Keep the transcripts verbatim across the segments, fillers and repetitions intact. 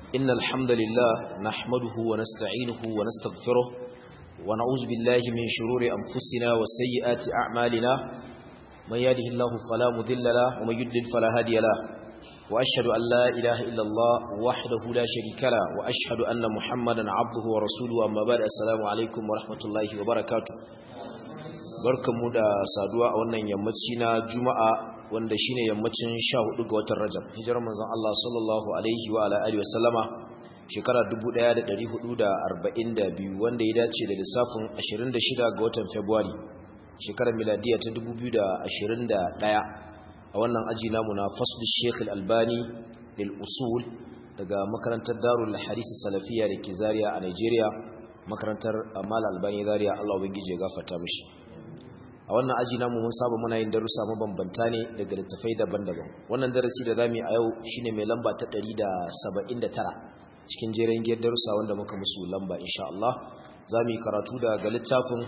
إن الحمد لله نحمده ونستعينه ونستغفره ونعوذ بالله من شرور أنفسنا وسيئات أعمالنا من يهده الله فلا مضل له ومن يضلل فلا هادي له وأشهد أن لا إله إلا الله وحده لا شريك له وأشهد أن محمدا عبده ورسوله أما بعد السلام عليكم ورحمة الله وبركاته barkanmu da saduwa a wannan yammaci na Juma'a wanda shine yammacin sha hudu ga watan Rajab hijirar manzon Allah sallallahu alaihi wa ala alihi wasallama shekara dubu ɗaya da ɗari hudu da arba'in da biyu wanda ya dace da lissafin ashirin da shida ga watan February shekarar miladiya ta dubu biyu da ashirin da ɗaya a wannan aji namu na Fasl Sheikh Al-Albani lil Usul daga makarantar Darul Hadith Salafiyya da ke Zaria a Nigeria makarantar Amal Albani Zaria Allah ubangije ya gafarta mishi a wannan aji namu mun saba muna yin darussa mabambanta ne daga littafai daban-daban wannan darasi da zamu yi a yau shine mai lamba ta ɗari da saba'in da tara cikin jerin giyar darussa wanda muka musu lamba insha Allah zamu yi karatu daga littafin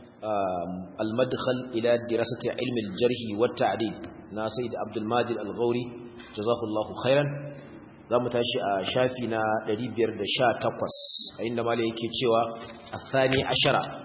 al-madkhal ila dirasati ilmi al-jarh wa at-ta'dil na Sayyid Abdul Majid Al-Ghawri jazakallahu khairan zamu tashi a shafi na ɗari biyar da sha takwas a inda malai yake cewa athani ashara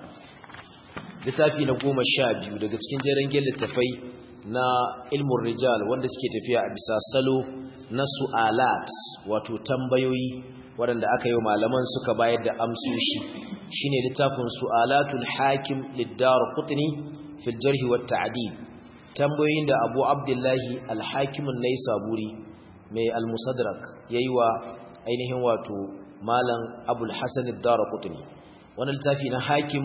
littafi na goma sha biyu daga cikin jerin littafai na ilmin rijal wanda suke tafiya a bisa salo na su'alat wato tambayoyi waɗanda aka yi malaman suka bayar da amsoshi shine littafin su'alatul hakim lid-Daraqutni fil jarh wa ta'dil tambayoyin da Abu Abdullahi al-Hakim an-Naisaburi mai al-Musaddarak yayi wa ainihin wato malam Abul Hasan ad-Daraqutni wannan littafi na hakim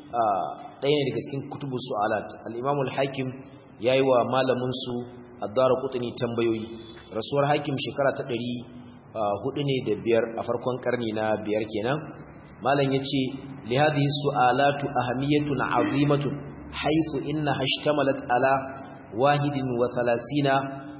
ɗaya ne daga cikin kutubu su'alat al-Imam al-Hakim yayi wa malamin su ad-Daraqutni tambayoyi rasuwar Hakim shekara ta ɗari hudu ne da biyar a farkon karni na biyar kenan malam yace li hadhihi su'alatu ahamiyatun azimatun haythu inna hashtamalat ala wahidin wa thalathina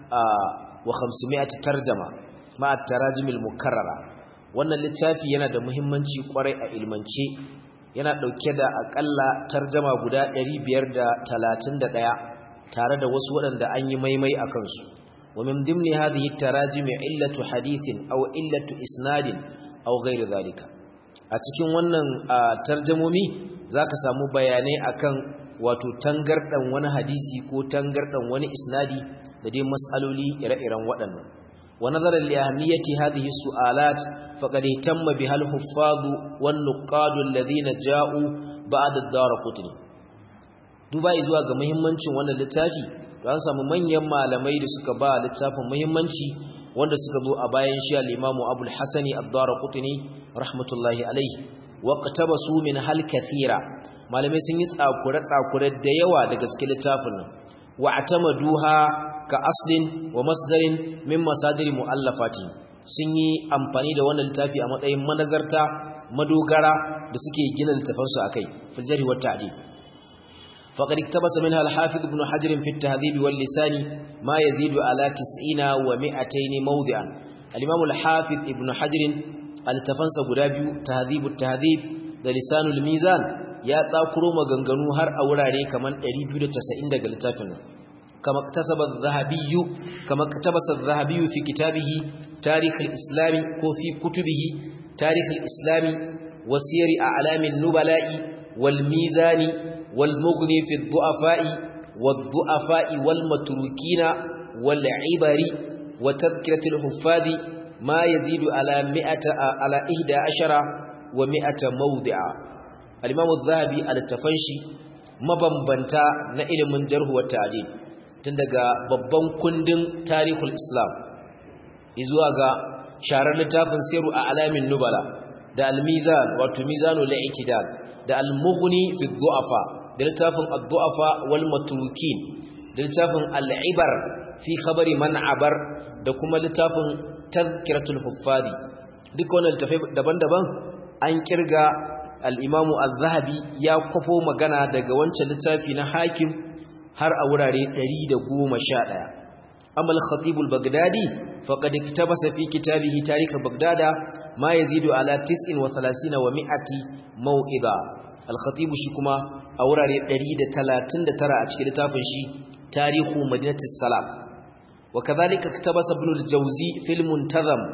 wa khamsimi'ati tarjama ma at-tarajim al-mukarrara wannan littafi yana da muhimmanci kwarai a ilmance yana dauke da akalla tarjama guda ɗari biyar da talatin da ɗaya tare da wasu waɗanda an yi maimai akan su wa min dimni hadhihi tarajim illatu hadithin aw illatu isnadin aw ghayr zalika a cikin wannan tarjumomi zaka samu bayanai akan wato tangardan wani hadisi ko tangardan wani isnadi da dai mas'aloli ire-iren waɗannan wa nazaran li ahmiyati hadhihi su'alat فقد اهتم بها الحفاظ والنقاد الذين جاءوا بعد الدارقطني dubai zuwa ga muhimmancin wannan littafi to an samu manyan malamai da suka ba littafin muhimmanci wanda suka zo a bayan shi al-Imam Abu al-Hasan ad-Darqutni rahmatullahi alayhi waqtabasu min hal kathira malamai sun yi tsakure tsakure da yawa daga cikin littafin nan wa'tamaduha ka aslin wa masdarin min masadir muallafati sun yi amfani da wannan littafi a matsayin manazarta madogara da suke gina littafansu akai fil jarh wa ta'dil faqad iktabasa minha al-hafiz ibn hajar fi at-tahdhib wal lisan ma yazidu ala tis'ina wa mi'atayn mawdi'an al-imam al-hafiz ibn hajar al-tafansa guda biyu tahdhib at-tahdhib da lisanul mizan ya tsakuro maganganu har a wurare kaman ɗari biyu da casa'in daga littafin kama iktasaba adh-dhahabi kama iktabasa adh-dhahabi fi kitabihi تاريخ الإسلام وفي كتبه تاريخ الإسلام وسير أعلام النبلاء والميزان والمغني في الضعفاء والضعفاء والمتروكين والعبر وتذكرة الحفاظ ما يزيد على مئة على إحدى عشر ومئة موضع الإمام الذهبي على التفنشي مبنبنتا نائل من جره والتعديل تندقى ببن كندن تاريخ الإسلام izuwa ga sharar littafin siru a alamin nubala da al-mizan wato mizanu al-i'tidal da al-mughni fi ad-du'afa da littafin ad-du'afa wal matrukin da littafin al-ibar fi khabari man abar da kuma littafin tazkiratul huffadi duk wannan littafai daban-daban an kirga al-imamu az-zahabi ya kwafo magana daga wancan littafi na hakim har a wurare ɗari da goma sha ɗaya أما الخطيب البغدادي فقد اقتبس في كتابه تاريخ بغداد ما يزيد على تسع وثلاثين ومئة موئذة الخطيب شكما أوراري دريد تلاتين ترى أشكال تافنشي تاريخ مدينة السلام وكذلك اقتبس ابن الجوزي في المنتظم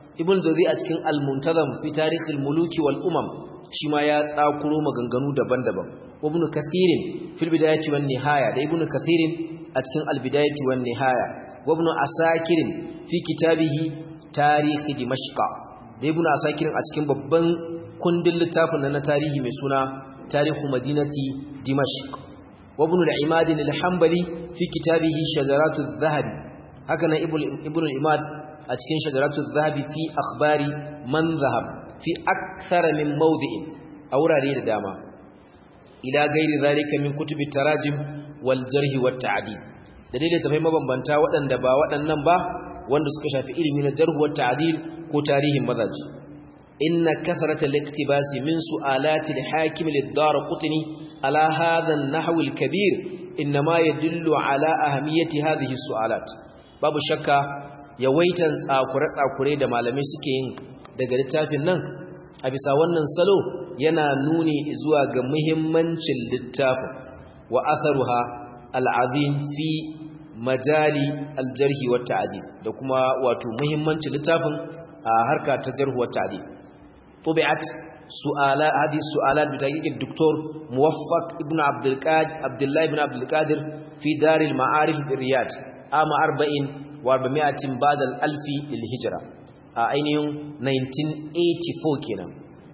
ibn jawzi a cikin al-muntazam fi tarikh al-muluki wal umam shi ma ya tsakuro maganganu daban-daban ibn kathirin fil bidayati wan nihaya da ibn kathirin a cikin al-bidayati wan nihaya wa ibn asakirin fi kitabihi tarikh dimashq da ibn asakirin a cikin babban kundin littafin na tarihi mai suna tarihu madinati dimashq wa ibn al-imad al-hanbali fi kitabihi shajaratu adh-dhahab haka nan ibn al-imad a cikin shajaratu adh-dhahab fi akhbari man dhahab fi akthar min mawdi'in a wurare da dama ila gairi zalika min kutubi tarajim wal jarh wat ta'dil da dai da tafai mabambanta waɗanda ba waɗannan ba wanda suka shafi ilimi na jarh wat ta'dil ko tarihin mazaji inna kasrata al-iktibasi min su'alati al-hakim lid-darqutni ala hadha an-nahw al-kabir inma yadullu ala ahamiyati hadhihi as-su'alat babu shakka yawaitan tsakure-tsakure da malamai suke yin daga littafin nan a bisa wannan salo yana nuni zuwa ga muhimmancin littafin wa atharuha al-azim fi majali al-jarh wa ta'dil da kuma wato muhimmancin littafin a harka ta jarh wa ta'dil tubi'at su'ala hadhihi su'alat bi tahqiq ad-doktor muwaffaq ibn abdul qadir abdullah ibn abdul qadir fi dar al-ma'arif bi riyadh ama arba'in wa arba'in ba'da al-alf lil-hijra a ainihin nineteen eighty-four kenan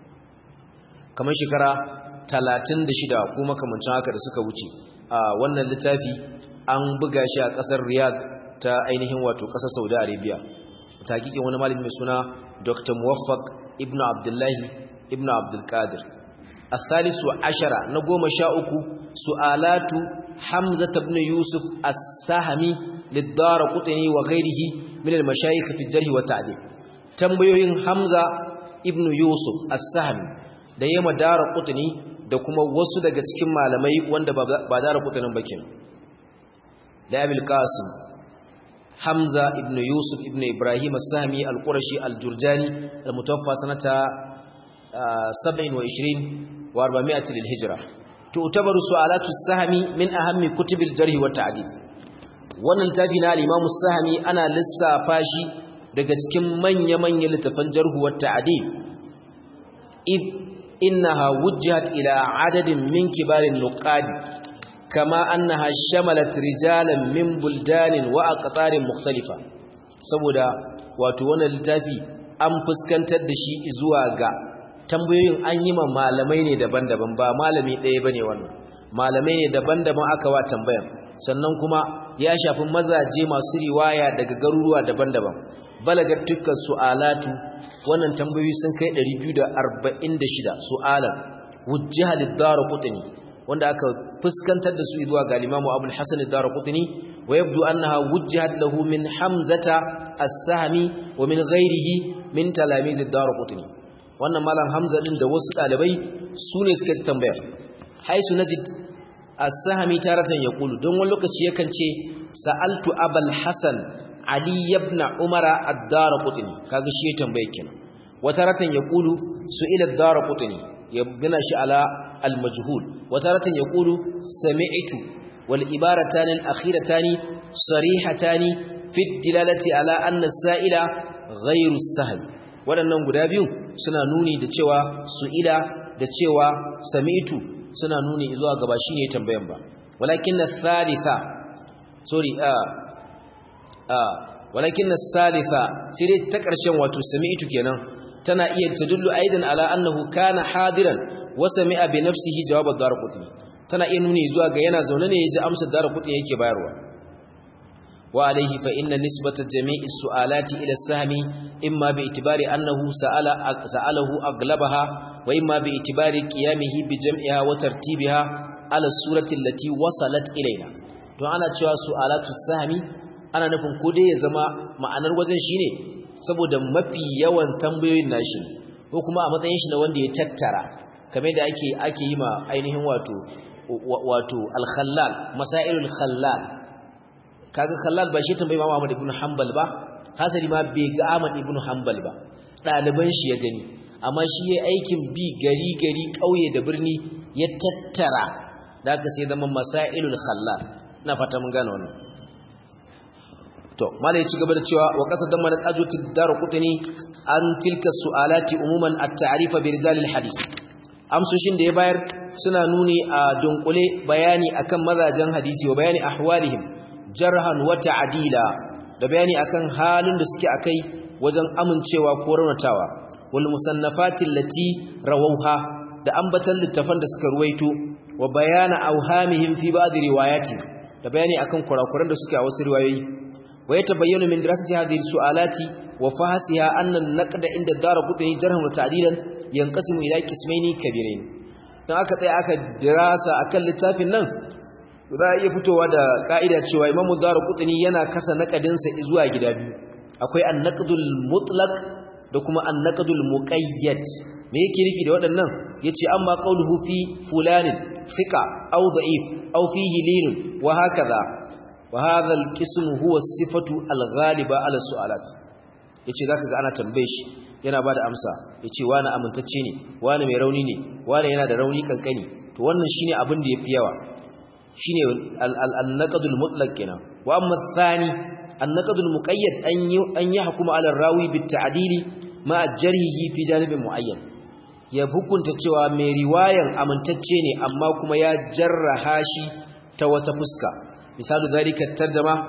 kamar shekara talatin da shida ko makamancin haka da suka wuce a wannan littafi an buga shi a kasar Riyadh ta ainihin wato kasar Saudi Arabia takikin wani malami mai suna Doctor Muwaffaq ibn Abdullah ibn Abdul Qadir as-salisu ashara na goma sha uku su'alatu Hamza ibn Yusuf as-Sahmi lid-Darqutni wa ghayrihi min al-mashayikh fi al-jarh wa ta'dil tambayoyin Hamza ibn Yusuf as-Sahmi da yema Darqutni da kuma wasu daga cikin malamai wanda ba Darqutnin ba kenan da Abil Qasim Hamza ibn Yusuf ibn Ibrahim as-Sahmi al-Qurashi al-Jurjani al-mutawaffa sanata sab'in wa ishrin wa arba'mi'a lil-hijra tu'tabaru su'alatu as-Sahmi min ahammi kutub al-jarh wa ta'dil wannan littafi na al-Imam as-Sahmi ana lissafa shi daga cikin manya-manyan littafan jarh wa ta'dil id innaha wujjihat ila adadin min kibarin nuqadi kama annaha shamalat rijalan min buldanin wa aqtarin mukhtalifa saboda wato wannan littafi an fuskantar da shi zuwa ga tambayoyin an yi ma malamai ne daban-daban ba malami ɗaya bane wannan malamai ne daban-daban aka wa tambayan sannan kuma ya shafi mazaje masu riwaya daga garuruwa daban-daban balagat tukka su'alatu wannan tambayoyi sun kai ɗari biyu da arba'in da shida su'alan wujjiha lid-Darqutni wanda aka fuskantar da su zuwa ga Imam Abu al-Hasan ad-Darqutni wa yabdu annaha wujjihat lahu min Hamzata as-Sahmi wa min ghayrihi min talamiz ad-Darqutni wannan malam Hamza din da wasu dalibai su ne suka tambaya haisu najid as-Sahmi taratan yaqulu don wani lokaci yakan ce sa'altu Abul Hasan Ali ibn Umar ad-Darqutni kaga shi ya tambaye kenan wataratan yaqulu su'ila ad-Darqutni yabna shi ala al-majhul wataratan yaqulu sami'tu wal ibaratan al-akhiratan sarihatan fi ad-dilalati ala anna as-sa'ila ghayru as-sahl wadannan guda biyu suna nuni da cewa su'ila da cewa sami'tu suna nuni zuwa gaba shine tambayan ba walakin ath-thalitha sorry uh, uh, walakin ath-thalitha sai ta karshen wato sami'tu kenan tana iya tadullu aidan ala annahu kana hadiran wa sami'a bi nafsihi jawab ad-Darqutni tana iya nuni zuwa ga yana zaune ne yaji amsar Darqutni yake bayarwa wa alayhi fa inna nisbata jami'i su'alati ila as-sahmi imma bi itibari annahu sa'ala sa'alahu aglabaha wa imma bi itibari qiyamihi bi jam'iha wa tartibiha ala surati allati wasalat ilayna don ana cewa su'alatu as-sahmi ana nufin ko dai ya zama ma'anar wajen shine saboda mafi yawan tambayoyin nashi ko kuma a matsayin shi na wanda ya tattara kamar da ake ake yi ma ainihin wato wato al-khallal masailul khallal kaga khallal ba shi tambayi Imam Ahmad ibn Hanbal ba hasali ma bai ga Ahmad ibn Hanbal ba daliban shi ya gani amma shi yayin aikin bi gari gari kauye da birni ya tattara da aka sai zaman masailul khallal ina fata mun gane wannan to malai ya ci gaba da cewa wa qasadan man ajwatu darqutni an tilka su'alati umuman at-ta'rif bi rijal al-hadith amsoshin da ya bayar suna nuni a dunkule bayani akan mazajen hadisi wa bayani ahwalihim jarhan wa ta'dila da bayani akan halin da suke akai wajen amincewa ko raunatawa wal musannafati allati rawawha da ambatan littafan da suka ruwaito wa bayana awhamihim fi ba'd riwayati da bayani akan kurakuran da suke a wasu riwayoyi wa yatabayyana min dirasati hadhihi su'alati wa fahsiha anna an-naqd inda darqutni jarhan wa ta'dilan yanqasimu ila qismaini kabirain dan aka tsaya aka dirasa akan littafin nan za a iya fitowa da ka'ida cewa Imam Darqutni yana kasa naqadinsa zuwa gida biyu akwai an-naqdul mutlaq da kuma an-naqdul muqayyad me yake nufi da waɗannan yace amma qawluhu fi fulanin thiqa aw da'if aw fihi lin wa hakaza wa hadha al-qism huwa as-sifatu al-ghaliba ala su'alat yace zaka ga ana tambaye shi yana bada amsa yace wani amintacce ne wani mai rauni ne wani yana da rauni kankani to wannan shine abin da yafi yawa shine al-naqdul mutlaq kenan wa amma thani an-naqdul muqayyad an yi an yahkuma ala rawi bit-ta'dili ma jarhihi fi janibin muayyan ya hukunta cewa mai riwayan amintacce ne amma kuma ya jarraha shi ta wata fuska misalu zalika tarjuma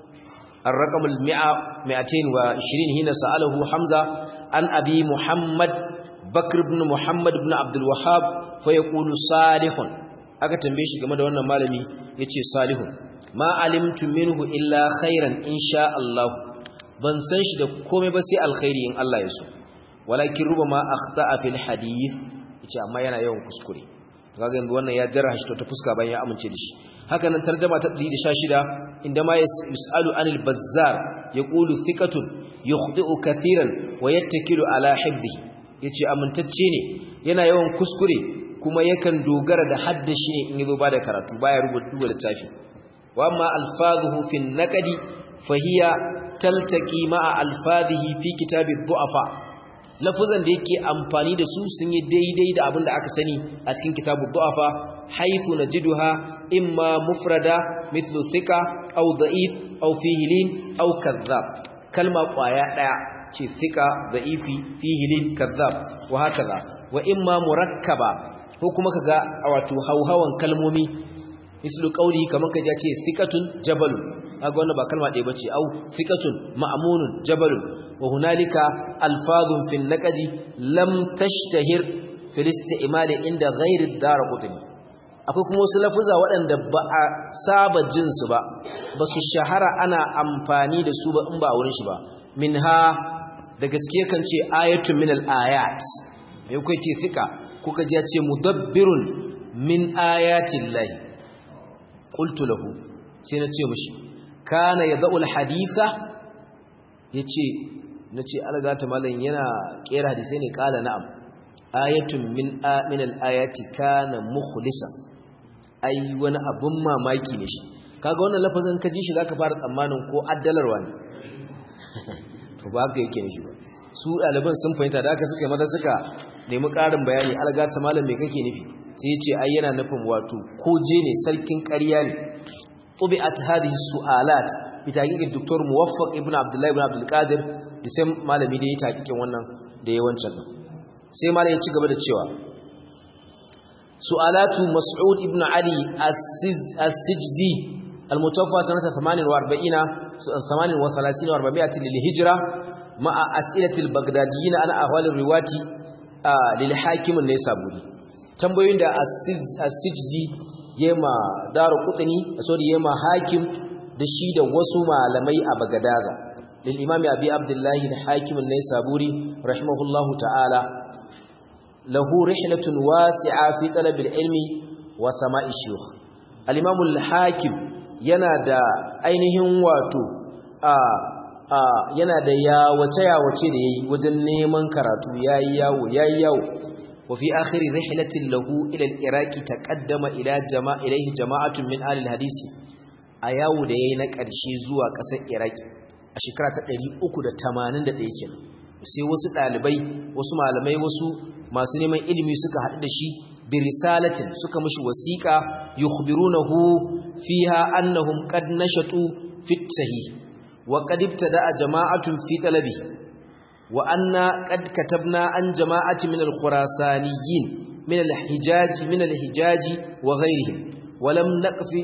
الرقم المئة مئتين وعشرين هنا سأله حمزة عن أبي محمد بكر بن محمد بن عبد الوهاب فيقول صالح aka tambaye shi game da wannan malami yace salihun ma alimtu minhu illa khairan insha Allah ban san shi da komai ba sai alkhairi in Allah ya so walakin rubama akhta'a fil hadith yace amma yana yawan kuskure kaga yanzu wannan ya jarraha shi ta fuska bayan ya amince da shi haka nan tarjuma ta ɗari da sha shida inda ma yasalu anil bazzar yaqulu thiqatun yukhdi'u kathiran wa yattakilu ala hifdhihi yace amintacce ne yana yawan kuskure kuma yakan dogara da haddashi ne in yazo ba da karatu baya rubutu da littafi wa amma alfazuhu fi naqdi fahiya taltaqi ma'a alfazihi fi kitab ad-du'afa lafuzan da yake amfani da su sun yi daidai da abin da aka sani a cikin kitab ad-du'afa haythu najiduha imma mufrada mithlu thika aw da'if aw fihi lin aw kadhab kalma kwaya daya ce thika da'ifi fihi lin kadhab wa hakaza wa imma murakkaba ko kuma kaga wato hauhawan kalmomi mislu qauli kaman kaje ce thiqatun jabalun kaga wannan ba kalma ɗaya bace au thiqatun ma'munun jabalun wa hunalika alfazun fil naqdi lam tashtahir fil isti'mal inda ghairi ad-darqutni akwai kuma wasu lafuza waɗanda ba a saba jin su ba ba su shahara ana amfani da su ba in ba wurin shi ba minha da gaske kan ce ayatun min al-ayat me kai ce thiqa kuka ji ya ce mudabbirun min ayatin lahi qultu lahu sai na ce mishi kana yad'ul haditha yace nace algata mallan yana kera hadisi ne kala na'am ayatun min min al-ayati kana mukhlisan ai wani abun mamaki ne shi kaga wannan lafazin ka ji shi zaka fara tsammanin ko addalarwa ne to ba haka yake ne shi ba su ɗaliban sun fahimta da haka suka yi maza suka nemi ƙarin bayani algata malam me kake nufi sai ya ce ai yana nufin wato koje ne sarkin ƙarya ne tubi'at hadhihi su'alat bi taqiqi doktor muwaffaq ibn abdullah ibn abdul qadir da sai malami da ya taqiqin wannan da yawancin nan sai malami ya ci gaba da cewa su'alatu mas'ud ibn ali as-sijzi al-mutawaffa sanata ثمانية وأربعين ثمانية وثلاثين وأربعمائة للهجرة مع أسئلة البغداديين على أحوال الرواة للحاكم النيسابوري tambayoyin da as-sijzi yema daru qutni sorry yema hakim da shi da wasu malamai a bagadaza lil imam abi abdullah al-hakim an-naysaburi rahimahullahu ta'ala lahu rihlatun wasi'a fi talab al-ilmi wa sama'i shuyukh al-imam al-hakim yana da ainihin wato a a yana da yawace yawace da yayi wajen neman karatu yayi yawo yayi yawo wa fi akhir rihlatin lahu ila al-iraq taqaddama ila jama'a ilayhi jama'atun min ahli al-hadith a yawo da yayi na ƙarshe zuwa ƙasar iraki a shekara ta ɗari uku da tamanin da ɗaya kenan sai wasu ɗalibai wasu malamai wasu masu neman ilimi suka haɗu da shi bi risalatin suka mishi wasiqa yukhbirunahu fiha annahum qad nashatu fit sahih wa qad ibtada'a jama'atun fi talabi wa anna qad katabna an jama'ati min al-khurasaniyyin min al-hijaj min al-hijaj wa ghayrihim wa lam naqfi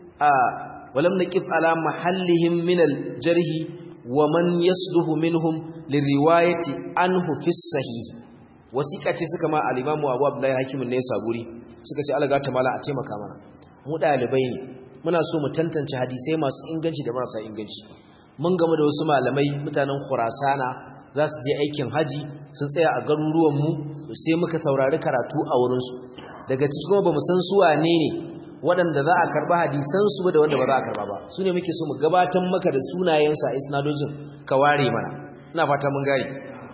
wa lam naqif ala mahallihim min al-jarh wa man yasluhu minhum liriwayati anhu fi as-sahih wasiqa ce suka ma al-imamu Abu Abdullah Hakim ne saburi suka ce Allah ta mala a taimaka mana mu dalibai ne muna so mu tantance hadisai masu inganci da marasa inganci mun game da wasu malamai mutanen Khurasana za su je aikin haji sun tsaya a garuruwan mu sai muka saurari karatu a wurin su daga cikin kuma bamu san su wane ne waɗanda za a karba hadisan su da wanda ba za a karba ba su ne muke so mu gabatar maka da sunayen su a isnadojin ka ware mana ina fata mun gari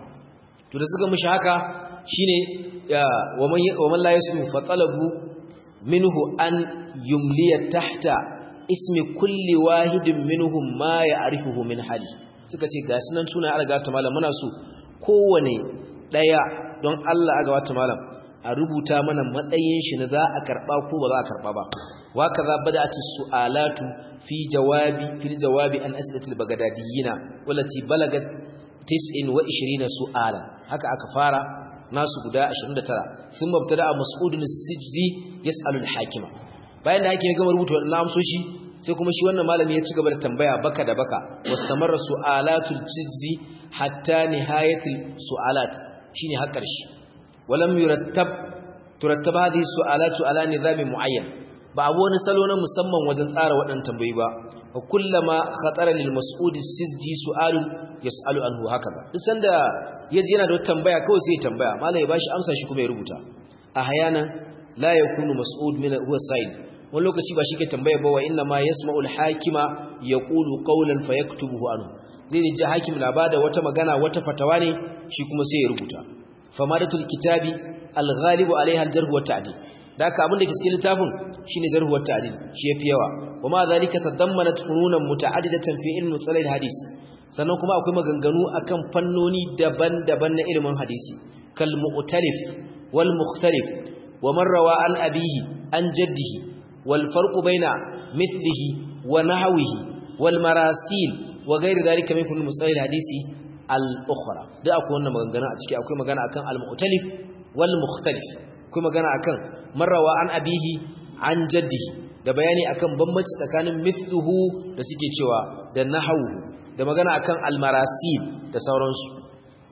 to da suka mushi haka shine wa man la yasmu fa talabu minhu an yumliya tahta ismi kulli wahidin minhum ma ya'rifuhu min hali suka ce ga sunan sunan alga ta malam muna so kowane daya don Allah aga wata malam a rubuta mana matsayin shi na za a karba ko ba za a karba ba wa kaza bada'atu su'alatu fi jawabi fil jawabi an as'ilatil bagdadiyina wallati balagat tis'in wa ishirina su'alan haka aka fara nasu guda ashirin da tara sun mabtada mas'udun as-sijdi yas'alu al-hakima bayan da hakimi gama rubuta wannan amsoshi sai kuma shi wannan malami ya ci gaba da tambaya baka da baka wastamarra su'alatul sijdi hatta nihayatul su'alat shine har karshe walam yurattab turattab hadhihi su'alatu ala nizami muayyan ba abu wani salo na musamman wajen tsara waɗannan tambayoyi ba wa kullama khatara lil mas'ud as-sijdi su'alun yas'alu anhu hakaza duk sanda yaji yana da wata tambaya kawai sai ya tambaya malai ya bashi amsa shi kuma ya rubuta ahyana la yakunu mas'ud min huwa sa'il wani lokaci ba shi ke tambaya ba wa inna ma yasma'u al-hakima yaqulu qawlan fayaktubuhu anhu zai ji hakim na bada wata magana wata fatawa ne shi kuma sai ya rubuta famadatul kitabi al-ghalibu alaiha al-jarh wa ta'dil daka abin da ke cikin littafin shine jarh wa ta'dil shi yafi yawa kuma zalika tadammanat fununan muta'addidatan fi ilmi musalal hadis sannan kuma akwai maganganu akan fannoni daban-daban na ilimin hadisi kal mu'talif wal mukhtalif wa man rawa an abihi an jaddihi wal farqu baina mithlihi wa nahwihi wal marasil wa ghairi dhalika min funun musalal hadisi al ukhra da akwai wannan maganganu a ciki akwai magana akan al mu'talif wal mukhtalif akwai magana akan man rawa an abihi an jaddihi da bayani akan bambanci tsakanin mithluhu da suke cewa da nahwu da magana akan al-marasil da sauransu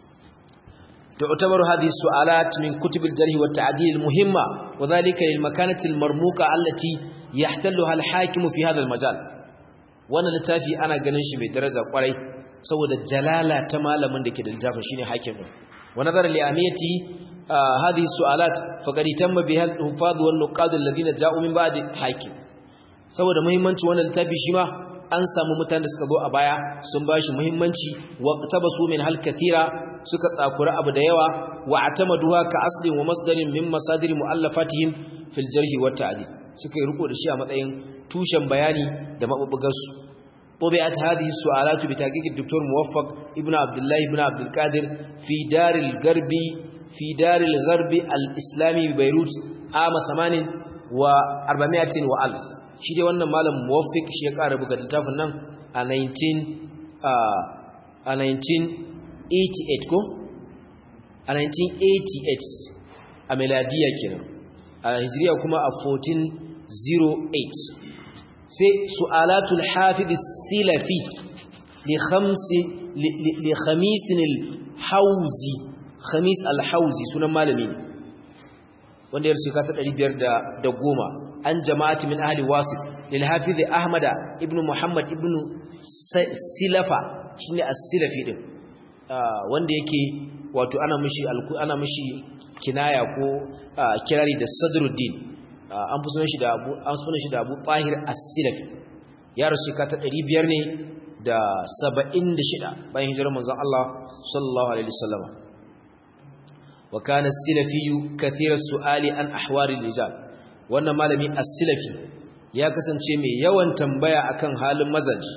تعتبر هذه السؤالات من كتب الجرح والتعديل المهمة وذلك للمكانة المرموقة التي يحتلها الحاكم في هذا المجال وانا لتافي انا ganin shi mai daraja kwarai saboda jalala ta malamin da ke da littafin shine hakim ونظر لأهميته آه هذه السؤالات فقد تم بها الحفاظ والنقاد الذين جاءوا من بعد حاكم saboda muhimmanci wannan littafi shi ma an samu mutanen da suka zo a baya sun bashi muhimmanci waqtabasu min hal kathira suka tsakura abu da yawa wa atamaduha ka aslin wa masdarin min masadir muallafatihim fil jarh wa ta'dil suka yi riko da shi a matsayin tushen bayani da mabubugar su طبعت هذه السؤالات بتحقيق الدكتور موفق ابن عبد الله ابن عبد القادر في دار الغرب في دار الغرب الإسلامي ببيروت عام ثمانين وأربعمائة وألف shi dai wannan malam muwaffiq shi ya ƙara buga littafin nan a nineteen a nineteen eighty-eight ko a nineteen eighty-eight a miladiya kenan a hijriya kuma a fourteen oh eight sai su'alatul hafiz as-silafi li khamsi li khamis al-hawzi khamis al-hawzi sunan malami wanda ya rubuta ka ta ɗari biyar da goma an jama'ati min ahli wasif lil hafiz ahmad ibn muhammad ibn silafa shine as-silafi din wanda yake wato ana mishi ana mishi kinaya ko kirari da sadruddin an fi sunan shi da abu an sunan shi da abu tahir as-silafi ya rasu ka ta ɗari biyar ne da saba'in da shida bayan hijirar manzon Allah sallallahu alaihi wasallam wa kana as-silafi kathira as-su'ali an ahwari al-rijal wannan malami as-silafi ya kasance mai yawan tambaya akan halin mazaji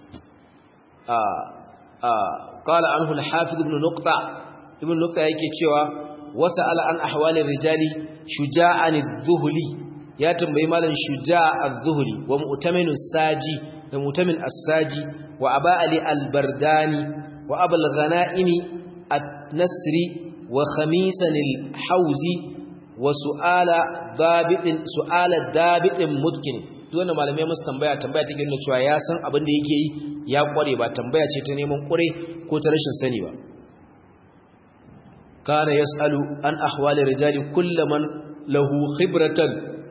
a a qala anhu al-hafiz ibn nuqta ibn nuqta yake cewa wasa'ala an ahwali rijali shuja'an adh-dhuhli ya tambayi malam shuja' adh-dhuhli wa mu'taminu saji da Mutamin As-Saji wa Aba Ali Al-Bardani wa Abul Ghanaimi At-Nasri wa Khamisan Al-Hawzi wa su'ala dabitin su'ala dabitin mutkin duk wannan malamai musu tambaya tambaya take nuna cewa ya san abin da yake yi ya kware ba tambaya ce ta neman kure ko ta rashin sani ba kana yasalu an ahwali rijali kullaman lahu khibratan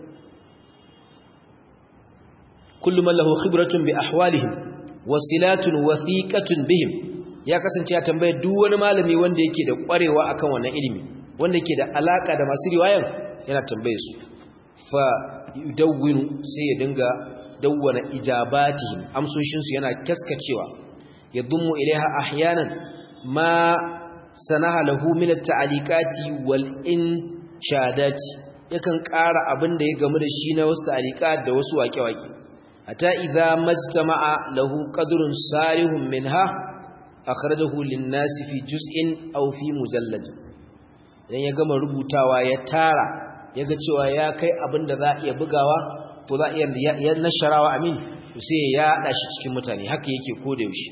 kulluman lahu khibratun bi ahwalihim wasilatun wathiqatun bihim ya kasance ya tambaye duk wani malami wanda yake da kwarewa akan wannan ilimi wanda yake da alaka da masu riwayan yana tambaye su fa yudawwinu sai ya dinga dawwana ijabatihim amsoshin su yana kaskacewa yadummu ilaiha ahyanan ma sanaha lahu min at-ta'liqati wal inshadati yakan ƙara abin da ya gamu da shi na wasu ta'liqat da wasu waƙe-waƙe hatta idza majtama'a lahu qadrun salihun minha akhrajahu lin-nasi fi juz'in aw fi mujallad dan ya gama rubutawa ya tara yaga cewa ya kai abinda za a iya bugawa ko za a iya nasharawa amin to sai ya yada shi cikin mutane haka yake koda yaushe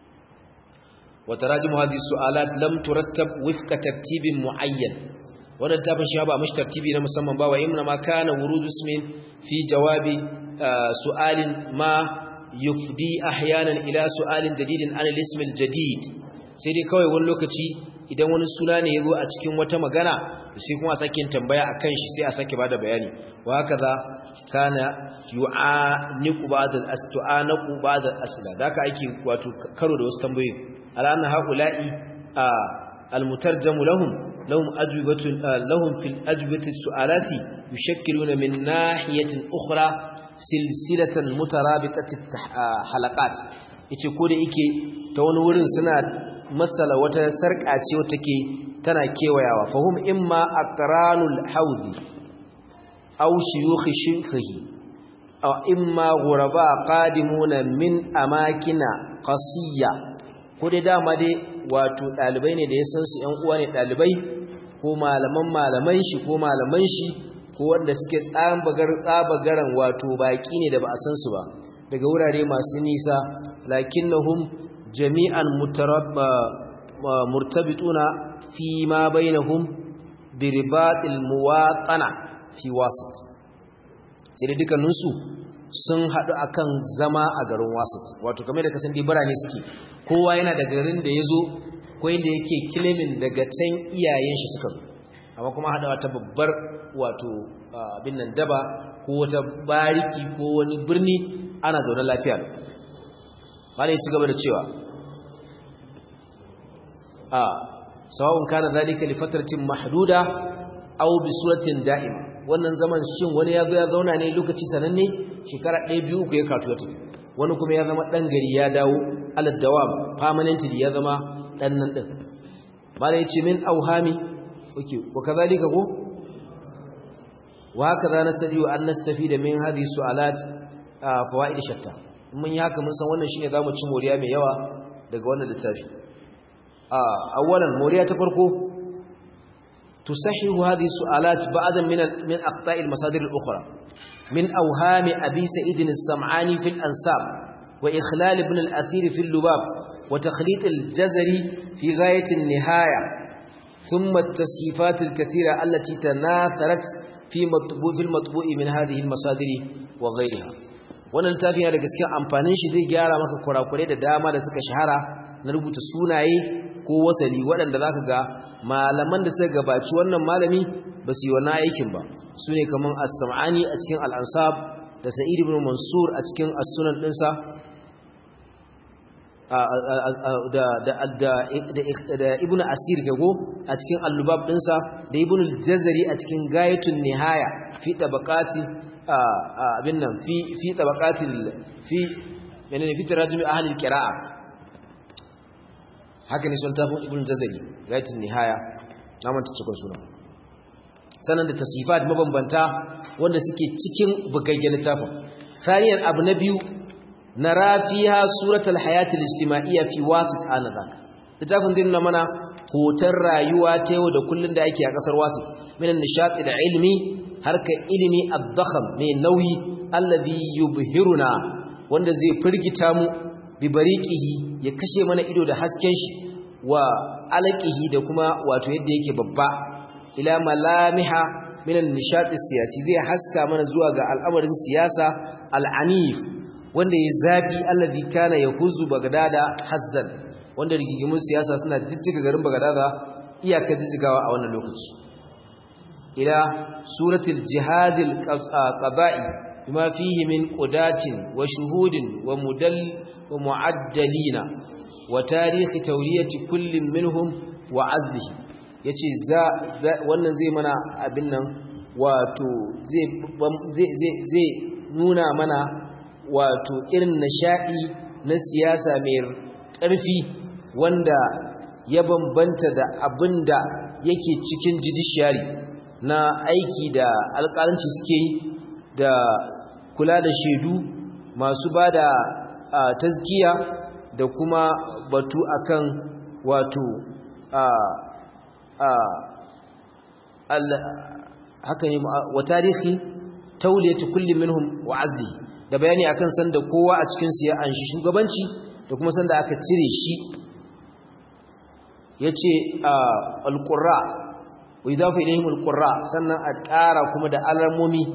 wa tarajimu hadhihi su'alat lam turattab wifqa tartibin muayyan wannan tafin shi ba mushi tartibi na musamman ba wa imma ma kana wurudu ismin fi jawabi su'alin ma yufdi ahyanan ila su'alin jadidin an al-ism al-jadid sai dai kawai wani lokaci idan wani suna ne yazo a cikin wata magana sai kuma a sake tambaya akan shi sai a sake bada bayani wa hakaza kana yu'aniqu ba'd al-astu'anaqu ba'd al-asla daka ake wato karo da wasu tambayoyi alana haula'i al-mutarjamu lahum lahum ajwibatun lahum fil ajwibati su'alati yushakkiluna min nahiyatin ukhra silsilatan mutarabitati halaqat yace ko da yake ta wani wurin suna masala wata sarka ce wata take tana kewayawa fahum imma aqranul hawdi aw shuyukh shinkhi aw imma ghuraba qadimuna min amakina qasiyya ko dai dama dai wato dalibai ne da ya san su ƴan uwa ne dalibai ko malaman malaman shi ko malaman shi ko wanda suke tsambagar tsabagaran wato baki ne da ba a san su ba daga wurare masu nisa lakinnahum jami'an mutarabba murtabituna fi ma bainahum bi ribatil muwaqana fi wasit sai da dukkanin su sun hadu akan zama a garin wasit wato kamar da kasan dai birane suke kowa yana da garin da yazo ko inda yake kilimin daga can iyayen shi suka zo amma kuma hadawa ta babbar wato abin nan daba ko wata bariki ko wani birni ana zaune lafiya malai ci gaba da cewa a sawa'un kana zalika li fatratin mahduda aw bi suratin da'ima wannan zaman shin wani ya zo ya zauna ne lokaci sananne shekara ɗaya biyu uku ya katu wata wani kuma ya zama dan gari ya dawo alad dawam permanently ya zama dan nan din malai ce min auhami okay wa kadhalika ko wa hakaza nasadiyu an nastafida min hadhihi su'alat fawaid shatta mun yi haka mun san wannan shine zamu ci moriya mai yawa daga wannan littafi awwalan moriya ta farko tusahihu hadhihi su'alat ba'dan min min akhta'i al-masadir al-ukhra min awhami abi sa'id as-sam'ani fi al-ansab wa ikhlal ibn al-athir fi al-lubab wa takhlit al-jazari fi ghayat an-nihaya thumma at-tasifat al-kathira allati tanatharat fi matbu fi al-matbu'i min hadhihi al-masadir wa ghayriha wannan littafi yana da gaskiya amfanin shi zai gyara maka kurakurai da dama da suka shahara na rubuta sunaye ko wasali waɗanda zaka ga malaman da suka gabaci wannan malami ba su yi wannan aikin ba sune kaman as-sam'ani a cikin al-ansab da sa'id ibn mansur a cikin as-sunan dinsa da da da da ibn asir kago a cikin al-lubab dinsa da ibn al-jazari a cikin gayatun nihaya fi tabaqati abin nan fi fi tabaqatil fi menene fi tarajumi ahli al-qira'a haka ne sultafin ibn jazari gayatun nihaya namanta cikin suna sanan da tasifat mabambanta wanda suke cikin bugaggen littafin thaniyan abu na biyu nara fiha suratul hayatil ijtima'iyya fi wasit anadaka littafin din na mana hoton rayuwa ta yau da kullun da ake a kasar wasit minan nishati da ilmi harkar ilimi ad-dakham mai nauyi alladhi yubhiruna wanda zai firgita mu bi bariqihi ya kashe mana ido da hasken shi wa alaqihi da kuma wato yadda yake babba ila malamiha minan nishati siyasi zai haska mana zuwa ga al'amarin siyasa al'anif wanda ya zafi allazi kana yahuzu bagdada hazzan wanda rigigimun siyasa suna jijjiga garin bagdada iyaka jijjigawa a wannan lokaci ila suratul jihadil qada'i bima fihi min qudatin wa shuhudin wa mudall wa mu'addalina wa tarikh tawliyati kullin minhum wa azlihi yace za wannan zai mana abin nan wato zai zai zai nuna mana wato irin nishadi na siyasa mai ƙarfi wanda ya bambanta da abinda yake cikin judiciary na aiki da alƙalanci suke yi da kula da shaidu masu bada tazkiya da kuma batu akan wato a haka ne wa tarihi tauliyatu kulli minhum wa azli da bayani akan sanda kowa a cikin su ya anshi shugabanci da kuma sanda aka cire shi yace alqurra wa idafa ilayhim alqurra sannan a ƙara kuma da alamomi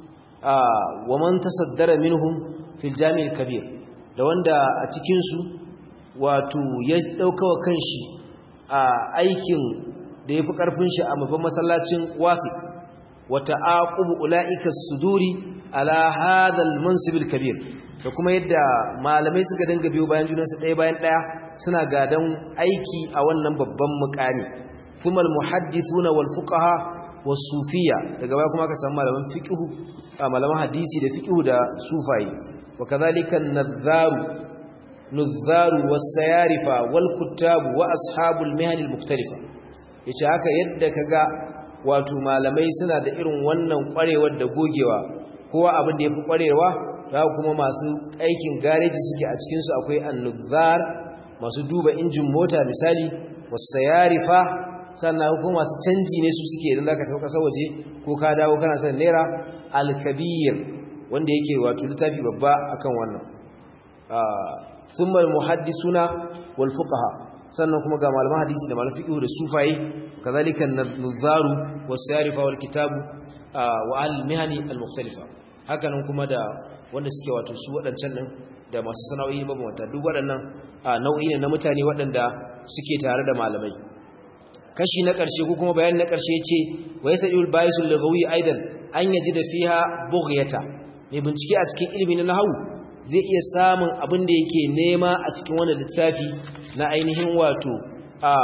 wa man tasaddara minhum fil jami' kabir da wanda a cikin su wato ya dauka wa kanshi a aikin da yafi karfin shi a mafan masallacin wasi wa ta'aqubu ulaika as-suduri ala hadha al-mansib al-kabir da kuma yadda malamai suka dinga biyo bayan junansu ɗaya bayan ɗaya suna gadan aiki a wannan babban mukami thumma al-muhaddithuna wal fuqaha was sufiyya daga baya kuma aka samu malaman fiqh malaman hadisi da fiqh da sufai wa kadhalika an-nadharu nudharu was-sayarifa wal kuttab wa ashabul mihan al-mukhtalifa yace haka yadda kaga wato malamai suna da irin wannan kwarewar da gogewa kowa abin da yafi kwarewa da kuma masu aikin gareji suke a cikin su akwai an-nudhar masu duba injin mota misali was-sayarifa sannan kuma masu canji ne su suke idan zaka tauka waje ko ka dawo kana san naira al-kabir wanda yake wato littafi babba akan wannan thumma al-muhaddisuna wal fuqaha sannan kuma ga malaman hadisi da malaman fiqh da sufai kazalika an-nuzaru was-sarifa wal kitabu wa al-mihani al-mukhtalifa hakanan kuma da wanda suke wato su wadancan nan da masu sana'o'i mabambanta duk waɗannan nau'i ne na mutane waɗanda suke tare da malamai kashi na ƙarshe ko kuma bayani na ƙarshe yace wa yasadul bayisul lagawi aidan an yaji da fiha bughyata mai bincike a cikin ilimi na nahwu zai iya samun abin da yake nema a cikin wannan littafi na ainihin wato a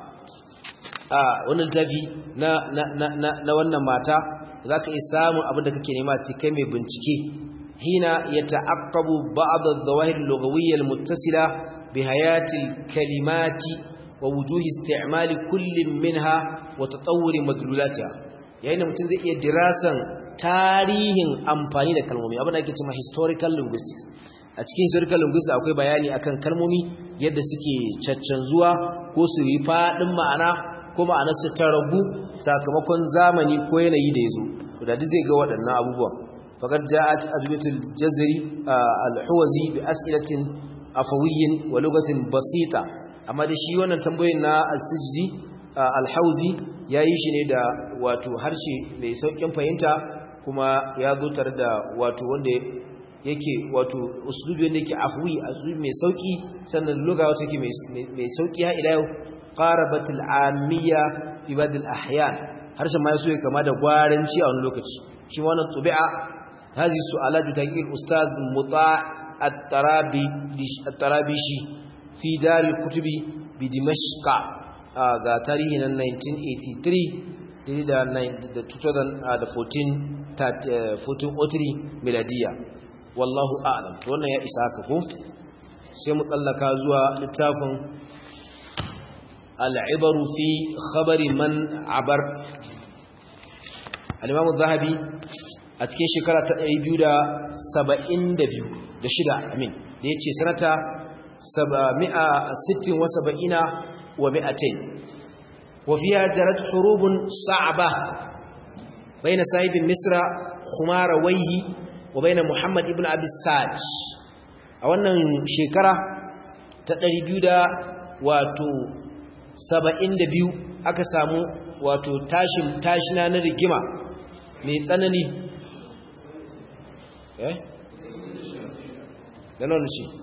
a wannan littafi na na na na wannan mata zaka iya samun abin da kake nema cikin mai bincike hina yata'aqqabu ba'd adh-dhawahir al-lughawiyya al-muttasila bi hayati al-kalimati wa wujuhi isti'mali kullin minha wa tatawwuri madlulatiha yayin da mutum zai iya dirasan tarihin amfani da kalmomi abin da ake cewa historical linguistics a cikin historical linguistics akwai bayani akan kalmomi yadda suke caccanzuwa ko su yi fadin ma'ana ko ma'anar su ta ragu sakamakon zamani ko yanayi da yazo to da zai ga waɗannan abubuwa faqad ja'at ajwatul jazri al-huwazi bi as'ilatin afawiyyin wa lugatin basita amma da shi wannan tambayoyin na al-sijdi al-hauzi yayi shi ne da wato harshe mai saukin fahimta kuma ya zo tare da wato wanda yake wato uslubi wanda yake afwi uslubi mai sauki sannan lugha wacce yake mai sauki ha ila yau qarabat al-amiyya fi bad al-ahyan harshen ma yaso ya kama da gwaranci a wani lokaci shi wannan tubi'a hazi su'alatu taqil ustaz muta at-tarabi at-tarabishi fi dar al-kutubi bi dimashq ga tarihi nan nineteen eighty-three da twenty fourteen fourteen oh three miladiya wallahu a'lam to wannan ya isa haka ko sai mu tsallaka zuwa littafin al-ibaru fi khabari man abar al-imam az-zahabi a cikin shekara ta ɗari biyu da saba'in da biyu da shida amin da yace sanata sab'a sittin wa sab'ina wa mi'atayn wa fiha jarat hurubun sa'ba bayna sahib misra khumarawayhi wa bayna muhammad ibn abi saj a wannan shekara ta ɗari biyu da wato saba'in da biyu aka samu wato tashin tashina na rigima mai tsanani eh da nan shi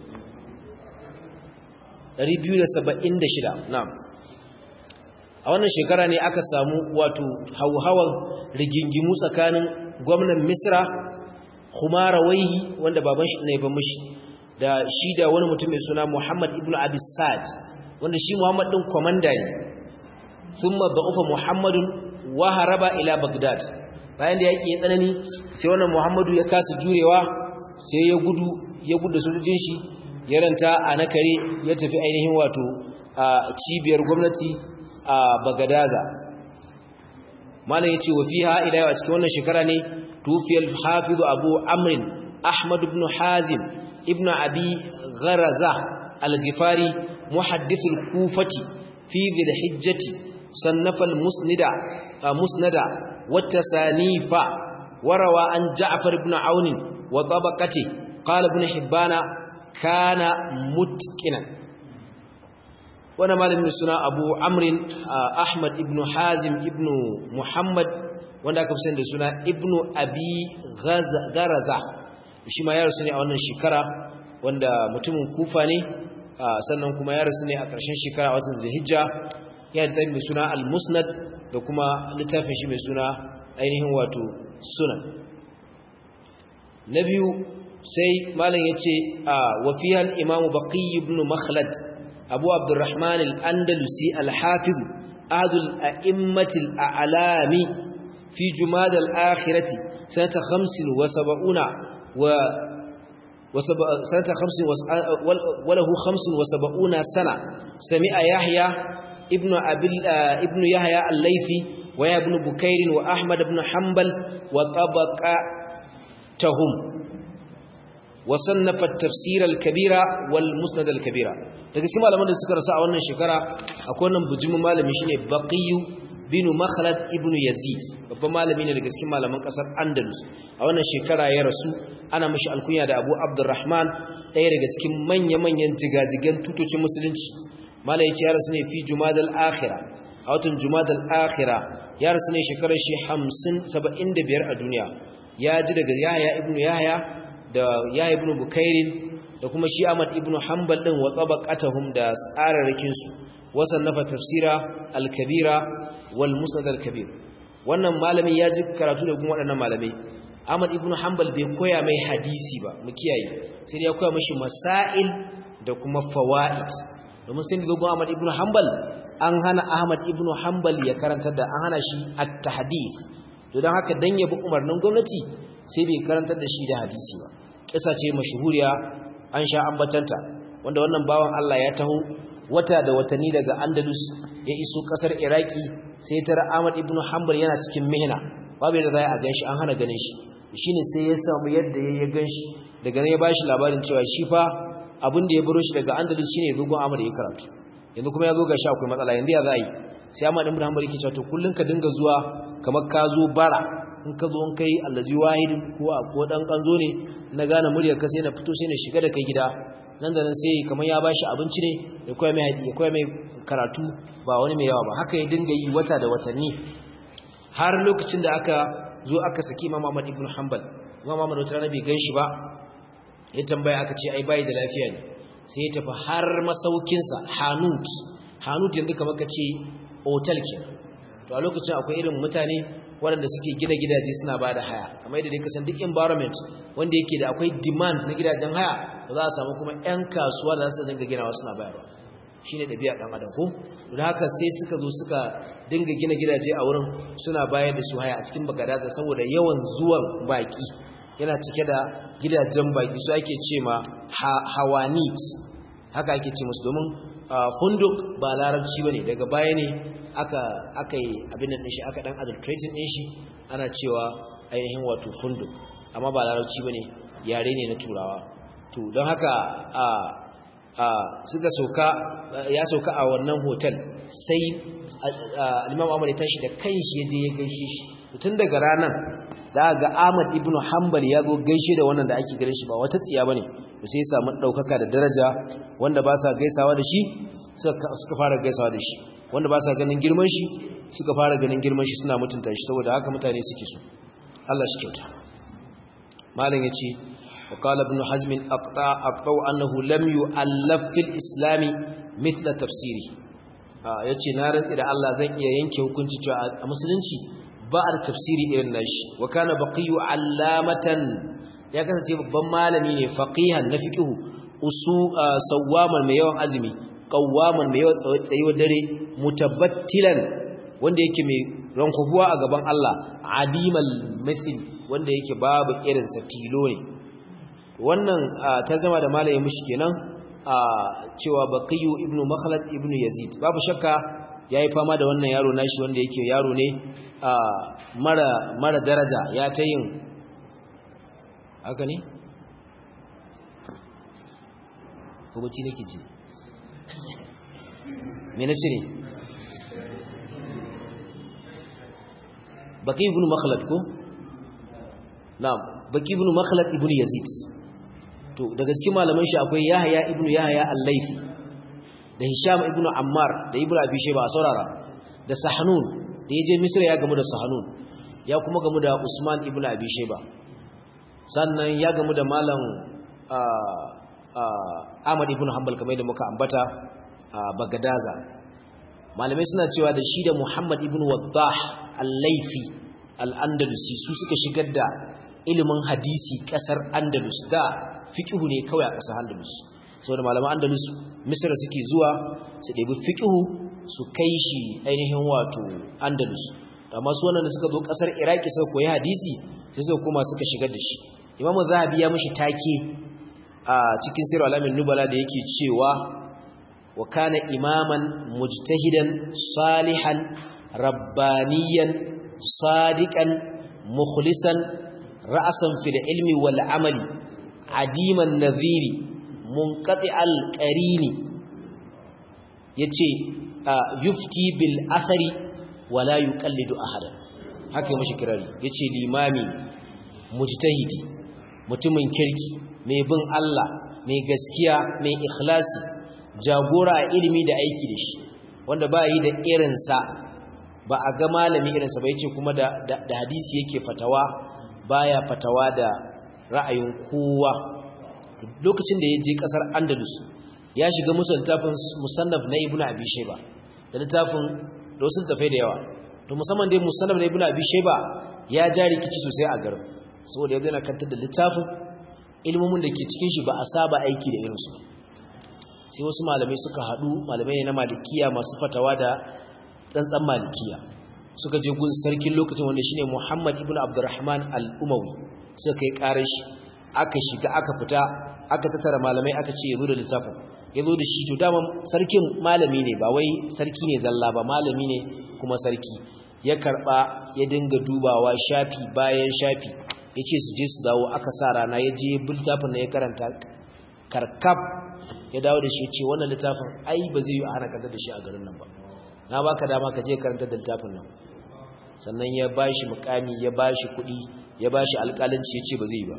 ɗari biyu da saba'in da shida na'am a wannan shekara ne aka samu wato hauhawan rigingimu tsakanin gwamnan Misra Khumarawaihi wanda baban shi ne ban mishi da shi da wani mutum mai suna Muhammad ibn Abi Sa'd wanda shi Muhammad din komanda ne thumma da'ufa Muhammadun wa haraba ila Baghdad bayan da yake tsanani sai wannan Muhammadu ya kasa jurewa sai ya gudu ya gudu sojojin shi ya ranta a nakare ya tafi ainihin wato a cibiyar gwamnati a Bagadaza malam yace wa fiha ila a cikin wannan shekara ne tufiyal hafiz Abu Amr Ahmad ibn Hazim ibn Abi Gharaza al-Ghifari muhaddith al-Kufati fi dhil hijjati sannafa al-musnida musnada wa tasanifa warawa an Ja'far ibn Aun wa tabaqati qala ibn Hibbana kana mutqinan wannan malamin suna Abu Amr Ahmad ibn Hazim ibn Muhammad wanda aka fi sani da suna Ibn Abi Garaza shi ma ya rasu ne a wannan shekara wanda mutumin Kufa ne sannan kuma ya rasu ne a ƙarshen shekara a watan Zulhijja ya da mai suna Al-Musnad da kuma littafin shi mai suna ainihin wato Sunan na biyu sai malam yace wa fiha al-Imam Baqi ibn Makhlad Abu Abdurrahman al-Andalusi al-Hafiz ahad al-a'immat al-a'lami fi Jumada al-akhirati sanata khamsin wa sab'una wa sanata khamsin wa lahu khamsin wa sab'una sana sami'a Yahya ibn Abil ibn Yahya al-Laythi wa ibn Bukayr wa Ahmad ibn Hanbal wa tabaqatahum وصنف التفسير الكبير والمسند الكبير daga cikin malaman da suka rasu a wannan shekara akwai wannan bujumin malami shine Baqiyu bin Makhlad ibn Yazid babban malami ne daga cikin malaman kasar Andalus a wannan shekara ya rasu ana mishi alkunya da Abu Abdurrahman ɗaya daga cikin manya-manyan jigajigan tutocin musulunci malai ya ce ya rasu ne fi Jumadal Akhira a watan Jumadal Akhira ya rasu ne shekarar shi hamsin saba'in da biyar a duniya ya ji daga Yahya ibn Yahya da ya ibn Bukairin da kuma shi Ahmad ibn Hanbal din wa tabaqatuhum da tsararrakin su wasannafa tafsira al-kabira wal musnad al-kabir wannan malami ya ji karatu da kuma waɗannan malamai Ahmad ibn Hanbal bai koya mai hadisi ba mu kiyaye sai ya koya mishi masail da kuma fawaid domin sai ga Ahmad ibn Hanbal an hana Ahmad ibn Hanbal ya karantar da an hana shi at-tahdith to dan haka dan yabi umarnin gwamnati sai bai karantar da shi da hadisi ba kisa ce mashhuriya an sha ambatanta wanda wannan bawan Allah ya taho wata da watanni daga Andalus ya iso kasar Iraki sai tara Ahmad ibn Hanbal yana cikin mihna babu yadda zai a ganshi an hana ganin shi shine sai ya samu yadda ya ganshi daga nan ya bashi labarin cewa shi fa abin da ya baro shi daga Andalus shine dogon Ahmad ya karatu yanzu kuma ya zo ga shi akwai matsala yanzu ya zai sai Ahmad ibn Hanbal yake cewa to kullun ka dinga zuwa kamar ka zo bara in ka zo in kai allazi wahidin ko a ko dan kanzo ne na gane muryar ka sai na fito sai na shiga da kai gida nan da nan sai kamar ya bashi abinci ne ya koya mai hadisi ya koya mai karatu ba wani mai yawa ba haka ya dinga yi wata da watanni har lokacin da aka zo aka saki Imam Ahmad ibn Hanbal Imam Ahmad wata rana bai ganshi ba ya tambaya aka ce ai bai da lafiya ne sai ya tafi har masaukin sa Hanut Hanut yanzu kamar ka ce hotel kenan to a lokacin akwai irin mutane waɗanda suke gina gidaje suna ba da haya kamar yadda dai kasan duk environment wanda yake da akwai demand na gidajen haya ba za a samu kuma 'yan kasuwa da za su dinga ginawa suna bayarwa shi ne ɗabi'a ɗan adam ko da haka sai suka zo suka dinga gina gidaje a wurin suna bayar da su haya a cikin Bagadaza saboda yawan zuwan baƙi yana cike da gidajen baƙi su ake ce ma hawanit haka ake ce musu domin funduk ba larabci ba ne daga baya ne aka aka yi abin nan shi aka dan adulterating din shi ana cewa ainihin wato funduk amma ba larabci bane yare ne na turawa to don haka a a suka sauka ya sauka a wannan hotel sai Imam Ahmad ya tashi da kanshi yaje ya gaishe shi tun daga ranan da ga Ahmad ibn Hanbal ya go gaishe da wannan da ake gare shi ba wata tsiya bane sai ya samu daukaka da daraja wanda ba sa gaisawa da shi suka fara gaisawa da shi wanda ba sa ganin girman shi suka fara ganin girman shi suna mutunta shi saboda haka mutane suke so Allah shi kyauta malam yace wa qala ibn hazm aqta aqta annahu lam yu'allaf fil islam mithla tafsiri yace na rantsi da Allah zan iya yanke hukunci cewa a musulunci ba a tafsiri irin nashi wa kana baqiyu allamatan ya kasance babban malami ne faqihan na fiqhu usu sawwaman mai yawan azumi qawwaman mai yawan tsayuwar dare mutabattilan wanda yake mai rankubuwa a gaban Allah adimal masil wanda yake babu irin sa tilo ne wannan tarjuma da malami mushi kenan cewa baqiyu ibnu makhlad ibnu yazid babu shakka yayi fama da wannan yaro nashi wanda yake yaro ne mara mara daraja ya ta yin haka ne ko bace nake ji me nace ne baqi ibn makhlad ko na'am baqi ibn makhlad ibn yazid to daga cikin malaman shi akwai yahya ibn yahya al-laythi da hisham ibn ammar da ibn abi shayba saurara da sahnun da yaje misra ya gamu da sahnun ya kuma gamu da usman ibn abi shayba sannan ya gamu da malam ahmad ibn hanbal kamar da muka ambata bagadaza malamai suna cewa da shi da muhammad ibn waddah al-laythi al-andalusi su suka shigar da ilimin hadisi kasar andalus da fiqhu ne kawai a kasar andalus saboda malaman andalus misra suke zuwa su ɗebi fiqhu su kai shi ainihin wato andalus amma su wannan da suka zo kasar iraki suka koyi hadisi sai suka kuma suka shigar da shi imam zahabi ya mishi take a cikin sirr alamin nubala da yake cewa wa kana imaman mujtahidan salihan rabbaniyan sadiqan mukhlisan ra'san fil ilmi wal amali adiman nadhiri munqati'al qarini yace yufti bil athari wala yuqallidu ahadan haka yayi kirari yace limami mujtahidi mutumin kirki mai bin Allah mai gaskiya mai ikhlasi jagora a ilimi da aiki da shi wanda ba yi da irinsa ba a ga malami irinsa ba yace kuma da da hadisi yake fatawa baya fatawa da ra'ayin kowa lokacin da ya je kasar Andalus ya shiga musu littafin musannaf na Ibn Abi Shayba da littafin da wasu tafai da yawa to musamman dai musannaf na Ibn Abi Shayba ya ja rikici sosai a garin saboda yanzu yana kantar da littafin ilmomin da ke cikin shi ba a saba aiki da irinsu sai wasu malamai suka haɗu malamai ne na malikiya masu fatawa da tsantsan malikiya suka je gun sarkin lokacin wanda shine Muhammad ibn Abdurrahman al-Umawi suka kai karar shi aka shiga aka fita aka tattara malamai aka ce yazo da littafin yazo da shi to dama sarkin malami ne ba wai sarki ne zalla ba malami ne kuma sarki ya karba ya dinga dubawa shafi bayan shafi yace su je su dawo aka sa rana ya je littafin ne ya karanta karkab ya dawo da shi ce wannan littafin ai ba zai yi a hana kantar da shi a garin nan ba na baka dama ka je karanta da littafin nan sannan ya bashi mukami ya bashi kuɗi ya bashi alƙalanci ya ce ba zai yi ba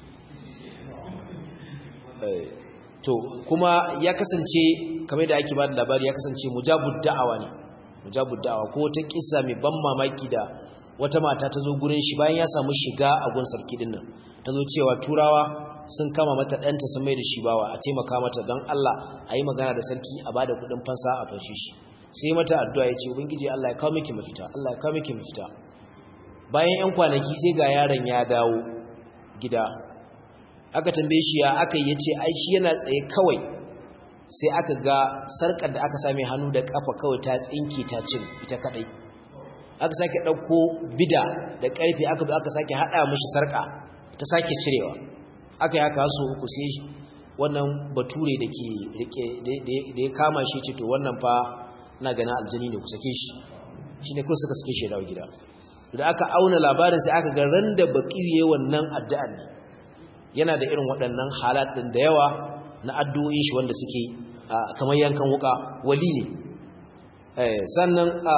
to kuma ya kasance kamar da ake ba da labari ya kasance mujabud da'awa ne mujabud da'awa ko wata kissa mai ban mamaki da wata mata ta zo gurin shi bayan ya samu shiga a gun sarki din nan ta zo cewa turawa sun kama mata ɗanta sun mai da shi bawa a taimaka mata don Allah a yi magana da sarki a bada kuɗin fansa a fashe shi sai mata addu'a ya ce ubangiji Allah ya kawo miki mafita Allah ya kawo miki mafita bayan 'yan kwanaki sai ga yaron ya dawo gida aka tambaye shi ya aka yi yace ai shi yana tsaye kawai sai aka ga sarkar da aka same hannu da kafa kawai ta tsinke ta cin ita kadai aka sake dauko bida da karfe aka zo aka sake hada mishi sarka ta sake cirewa aka yi haka su uku sai wannan bature da ke rike da ya kama shi ce to wannan fa ina ganin aljini ne ku sake shi shine kuma suka sake shi dawo gida da aka auna labarin sai aka ga ran da bakiye wannan addu'an ne yana da irin waɗannan halat din da yawa na addu'o'in shi wanda suke kamar yankan wuka wali ne eh sannan a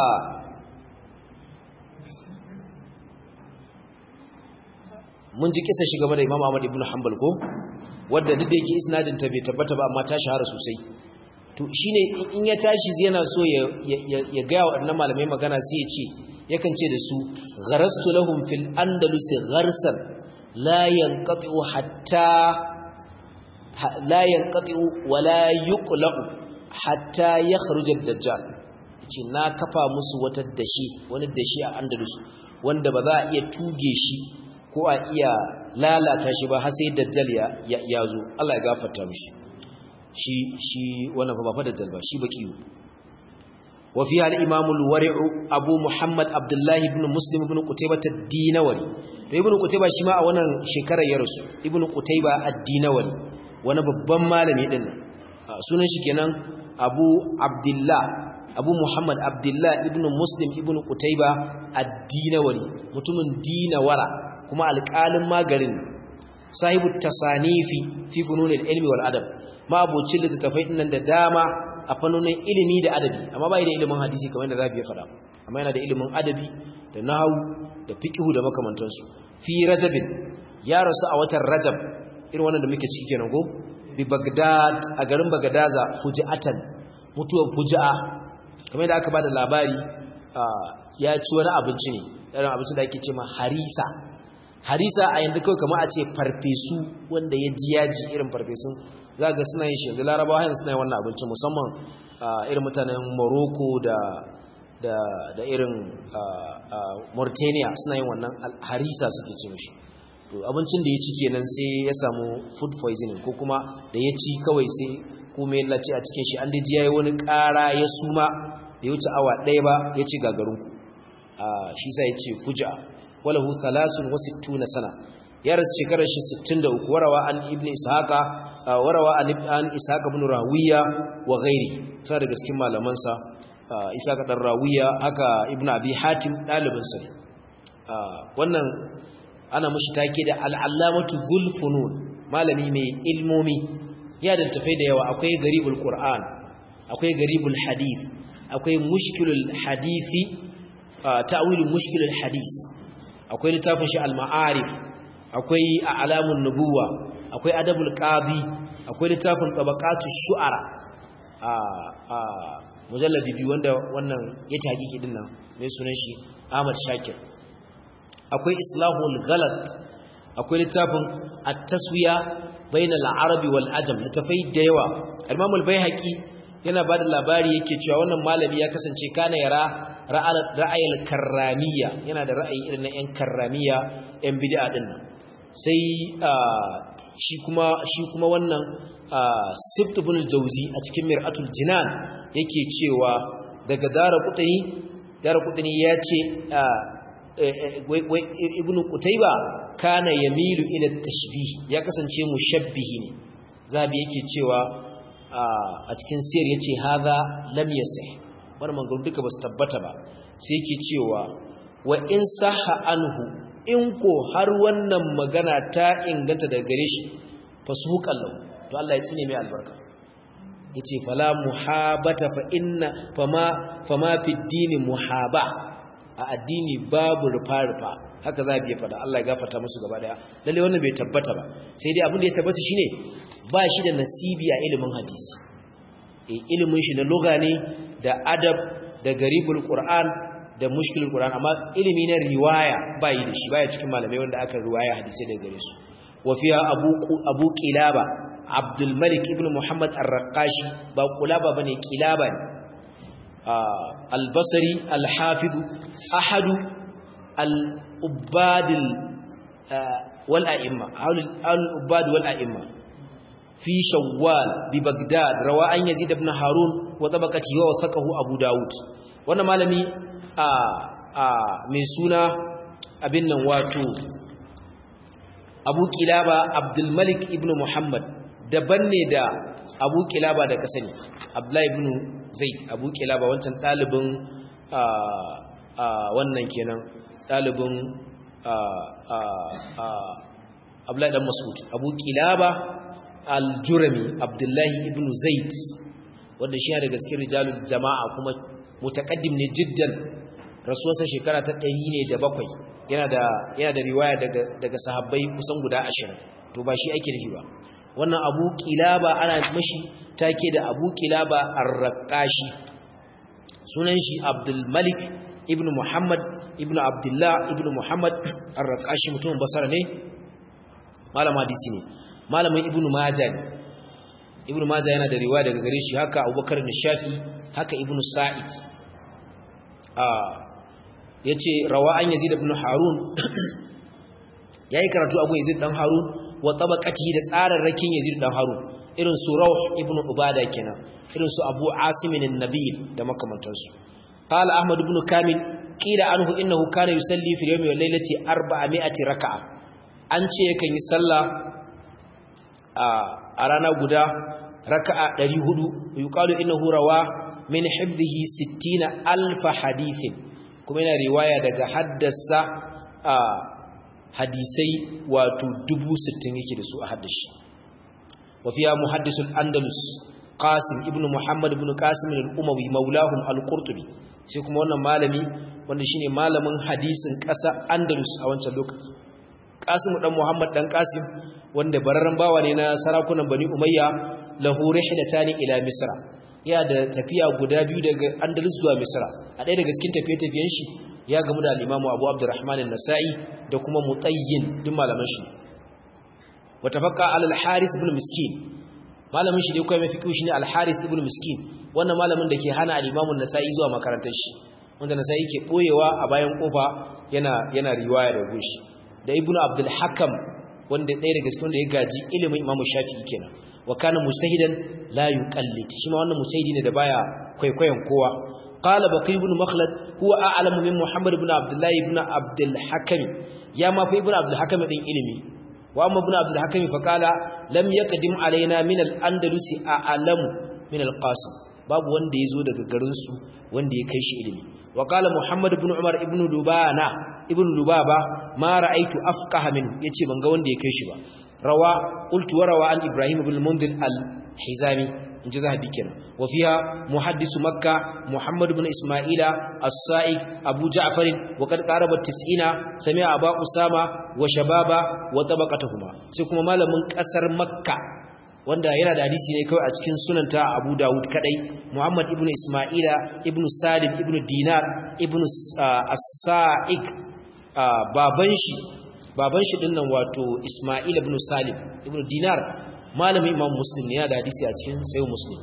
mun ji kisa shi game da Imam Ahmad ibn Hanbal ko wadda duk da yake isnadin ta bai tabbata ba amma ta shahara sosai to shine in ya tashi yana so ya ya ga waɗannan malamai magana sai ya ce yakan ce da su gharastu lahum fil andalus gharsan la yanqati'u hatta la yanqati'u wa la yuqla'u hatta yakhruj ad-dajjal yace na kafa musu wata dashi wani dashi a andalus wanda ba za a iya tuge shi ko a iya lalata shi ba har sai dajjal ya ya zo Allah ya gafarta mishi shi shi wannan ba fa dajjal ba shi baki wa fi al-imam al-wari'u abu muhammad abdullah ibn muslim ibn qutaybah ad-dinawari to ibn qutaybah shi ma a wannan shekarar ya rasu ibn qutaybah ad-dinawari wani babban malami din sunan shi kenan abu abdullah abu muhammad abdullah ibn muslim ibn qutaybah ad-dinawari mutumin dinawara kuma alƙalin magarin sahibu tasanifi fi fununil ilmi wal adab ma abocin littattafai nan da dama a fannonin ilimi da adabi amma bai da ilimin hadisi kamar yadda zabi ya faɗa amma yana da ilimin adabi da nahwu da fiqh da makamantansu fi rajabin ya rasu a watan rajab irin wannan da muke ciki kenan go bi bagdad a garin bagdaza fuji'atan mutuwar fuji'a kamar yadda aka bada labari ya ci wani abinci ne irin abincin da ake cewa harisa harisa a yanzu kawai kamar a ce farfesu wanda ya ji yaji irin farfesun za ga suna yin shi yanzu larabawa yanzu suna yin wannan abincin musamman irin mutanen morocco da da da irin mauritania suna yin wannan harisa suke ce mishi to abincin da ya ci kenan sai ya samu food poisoning ko kuma da ya ci kawai sai kuma ya lace a cikin shi an da ji yayi wani ƙara ya suma da ya wuce awa ɗaya ba ya ci gagarinku shi sai ya ce fuja walahu thalathun wa sittuna sana ya rasu shekarar shi sittin da uku warawa an ibnu ishaqa warawa an ibn ishaqa ibn rawiya wa ghairi sai daga cikin malaman sa ishaqa dan rawiya haka ibnu abi hatim dalibin sa wannan ana mushi take da al-allamatu dhul funun malami mai ilmomi ya da tafai da yawa akwai garibul qur'an akwai garibul hadith akwai mushkilul hadisi ta'wilul mushkilul hadith akwai littafin shi al-ma'arif akwai a'lamun nubuwa akwai adabul qadi akwai littafin tabaqatush shu'ara a a mujalladi biyu wanda wannan ya tahqiqi din nan mai sunan shi Ahmad Shakir akwai islahul ghalat akwai littafin at-taswiya bainal arabi wal ajam littafai da yawa Imam al-Baihaqi yana bada labari yake cewa wannan malami ya kasance kana yara ra'ayil karramiyya yana da ra'ayi irin na yan karramiyya yan bid'a din nan sai shi kuma shi kuma wannan Sibt ibn al-Jawzi a cikin Mir'atul Jinan yake cewa daga Daraqutni Daraqutni yace ibn Qutayba kana yamilu ila at-tashbih ya kasance mushabbihi ne zabi yake cewa a cikin sirr yace hadha lam yasih wannan mangaru duka basu tabbata ba sai yake cewa wa in sahha anhu in ko har wannan magana ta inganta daga gare shi fasuqan lahu to Allah ya tsine mai albarka yace fala muhabata fa inna fama fama fi dini muhaba a addini babu rufa-rufa haka za biya fada Allah ya gafarta musu gaba daya lalle wannan bai tabbata ba sai dai abin da ya tabbata shine ba shi da nasibi a ilimin hadisi eh ilimin shi na lugha ne da adab da garibul qur'an da mushkilul qur'an amma ilimi na riwaya bai da shi baya cikin malamai wanda aka riwaya hadisi daga gare su wa fiya abu abu qilaba abdul malik ibn muhammad ar-raqashi ba qulaba bane qilaba ne al-basri al-hafid ahadu al-ubad wal a'imma al-ubad wal a'imma fi shawwal bi bagdad rawa an yazid ibn harun wa tabaqati wa wasaqahu abu daud wannan malami a a mai suna abin nan wato abu kilaba abdul malik ibn muhammad daban ne da abu kilaba da kasani abdullahi ibn zaid abu kilaba wancan dalibin a a wannan kenan dalibin a a a abdullahi dan mas'ud abu kilaba al-jurami abdullahi ibn zaid wanda shi daga cikin rijalul jama'a kuma mutaqaddim ne jiddan rasuwarsa shekara ta ɗari ne da bakwai yana da yana da riwaya daga daga sahabbai kusan guda ashirin to ba shi ake nufi ba wannan Abu Qilaba ana mashi take da Abu Qilaba ar-Raqashi sunan shi Abdul Malik ibn Muhammad ibn Abdullah ibn Muhammad ar-Raqashi mutumin Basra ne malama hadisi ne malamin Ibn Majah Ibn Majah yana da riwaya daga gare shi haka Abubakar al-Shafi haka Ibn Sa'id ah yace rawa an Yazid ibn Harun yayi karatu abu Yazid dan Harun wa tabaqati da tsararrakin Yazid dan Harun irin su Rawh ibn Ubada kenan irin su Abu Asim an-Nabil da makamantansu qala Ahmad ibn Kamil qila anhu innahu kana yusalli fi yawmi wal laylati arba'ami'ati rak'a an ce yakan yi sallah a rana guda raka'a ɗari hudu yuqalu innahu rawa min hibdihi sittina alf hadithin kuma yana riwaya daga haddasa hadisai wato dubu sittin yake da su a haddashi wa fiya muhaddisul andalus qasim ibnu muhammad ibn qasim al-umawi maulahum al-qurtubi sai kuma wannan malami wanda shine malamin hadisin ƙasa andalus a wancan lokaci qasim dan muhammad dan qasim wanda bararran bawa ne na sarakunan bani umayya lahu rihlatani ila misra ya da tafiya guda biyu daga andalus zuwa misra a ɗaya daga cikin tafiye-tafiyen shi ya gamu da al-imamu abu abdurrahman an-nasa'i da kuma mutayyin duk malaman shi wa tafaqqa ala al-haris ibn miskin malamin shi dai kai mai fiqhu shine al-haris ibn miskin wannan malamin da ke hana al-imamu an-nasa'i zuwa makarantar shi wanda nasa'i ke boyewa a bayan kofa yana yana riwaya da goshi da ibnu abdul hakam wanda ɗaya daga cikin wanda ya gaji ilimin imamu shafi'i kenan wa kana musahidan la yuqallid shi ma wannan musahidi ne da baya kwaikwayon kowa qala baqi ibn makhlad huwa a'lamu min muhammad ibn abdullah ibn abdul hakim ya ma fa ibn abdul hakim din ilimi wa amma ibn abdul hakim fa qala lam yaqdim alaina min al andalus a'lamu min al qasim babu wanda yazo daga garin su wanda ya kai shi ilimi wa qala muhammad ibn umar ibn lubana ibn lubaba ma ra'aytu afqaha min yace ban ga wanda ya kai shi ba rawa qultu wa rawa an ibrahim ibn mundir al-hizami inji zahabi kenan wa fiha muhaddisu makka muhammad ibn isma'ila as-sa'id abu ja'far wa qad qaraba tis'ina sami'a aba usama wa shababa wa tabaqatuhuma sai kuma malamin kasar makka wanda yana da hadisi ne kawai a cikin sunanta abu dawud kadai muhammad ibn isma'ila ibn salim ibn dinar ibn as-sa'id baban shi baban shi dinnan wato Isma'il ibn Salim ibn Dinar malami Imam Muslim ne ya da hadisi a cikin Sahih Muslim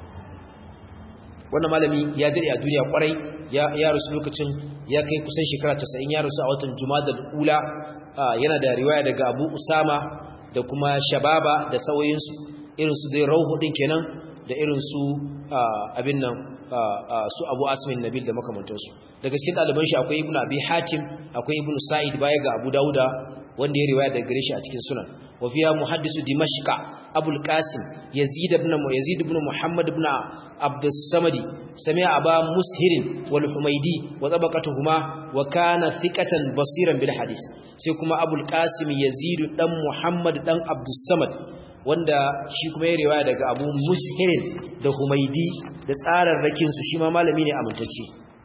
wannan malami ya dade a duniya kwarai ya ya rusu lokacin ya kai kusan shekara casa'in ya rusu a watan Jumadal Ula yana da riwaya daga Abu Usama da kuma Shababa da sawayin su irin su dai Rawhu din kenan da irin su abin nan su Abu Asmin Nabil da makamantansu daga cikin ɗaliban shi akwai Ibn Abi Hatim akwai Ibn Sa'id baya ga Abu Dawuda wanda ya riwaya daga gare shi a cikin sunan wa fiya muhaddisu Dimashq Abu al-Qasim Yazid ibn Yazid ibn Muhammad ibn Abdus Samadi sami'a Aba Mushirin wal Humaydi wa tabaqatuhuma wa kana thiqatan basiran bil hadith sai kuma Abu al-Qasim Yazid dan Muhammad dan Abdus Samad wanda shi kuma ya riwaya daga Abu Mushirin da Humaydi da tsararrakin su shi ma malami ne amintacce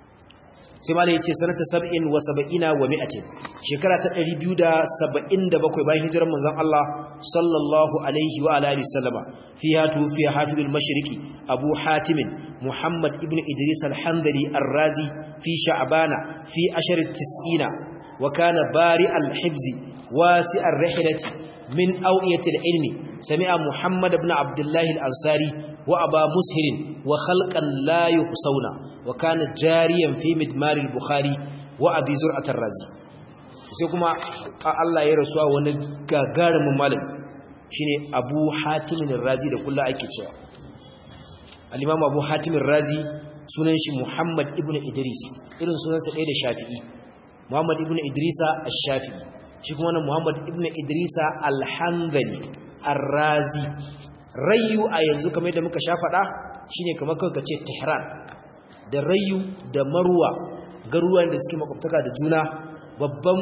sai malai yace sanata sab'in wa sab'ina wa mi'atin shekara ta ɗari biyu da saba'in da bakwai bayan hijirar manzon Allah sallallahu alaihi wa alihi sallama fiha tufiya hafidul mashriqi Abu Hatim Muhammad ibn Idris al-Handali ar-Razi fi Sha'bana fi ashar at-tis'ina wa kana bari al-hifzi wasi' ar-rihlati min awiyati al-ilmi sami'a Muhammad ibn Abdullah al-Ansari wa Aba Mushirin wa khalqan la yuhsawna وكان جاريا في مدمار البخاري وابي زرعه الرازي sai kuma Allah ya rasuwa wani gagarumin malami shine Abu Hatim al-Razi da kullu ake cewa al-Imam Abu Hatim al-Razi sunan shi Muhammad ibn Idris irin sunansa ɗaya da Shafi'i Muhammad ibn Idrisa ash-Shafi'i shi kuma wannan Muhammad ibn Idrisa al-Hanbali ar-Razi rayu a yanzu kamar yadda muka sha faɗa shine kamar kanka ce Tehran da rayu da marwa garuruwan da suke makwabtaka da juna babban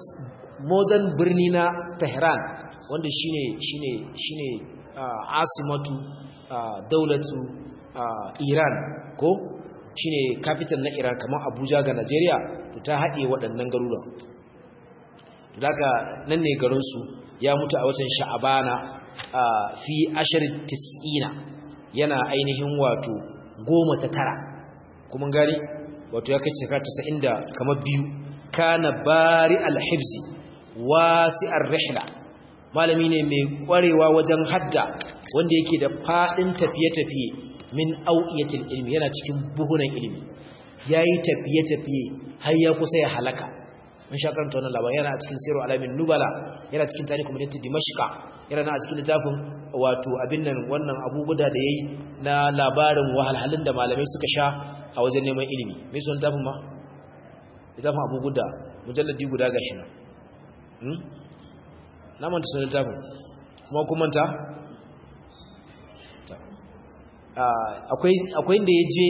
modern birni na Tehran wanda shine shine shine asimatu daulatu Iran ko shine capital na Iran kamar Abuja ga Nigeria to ta haɗe waɗannan garuruwan daga nan ne garin su ya mutu a watan sha'abana fi ashar tis'ina yana ainihin wato goma ta tara kuma gari wato ya kai shekara tasa'in da kamar biyu kana bari al-hibzi wasi'ar rihla malami ne mai kwarewa wajen hadda wanda yake da fadin tafiye-tafiye min au'iyatil ilmi yana cikin buhunan ilimi yayi tafiye-tafiye har ya kusa ya halaka mun sha karanta wannan labarin yana a cikin siru alamin nubala yana cikin tarihi community dimashqa yana a cikin littafin wato abin nan wannan abubuwa da yayi na labarin wahalhalun da malamai suka sha a wajen neman ilimi me son tafin ma littafin abubuwa da mujalladi guda gashi na hmm na manta sunan littafin kuma kun manta akwai akwai inda yaje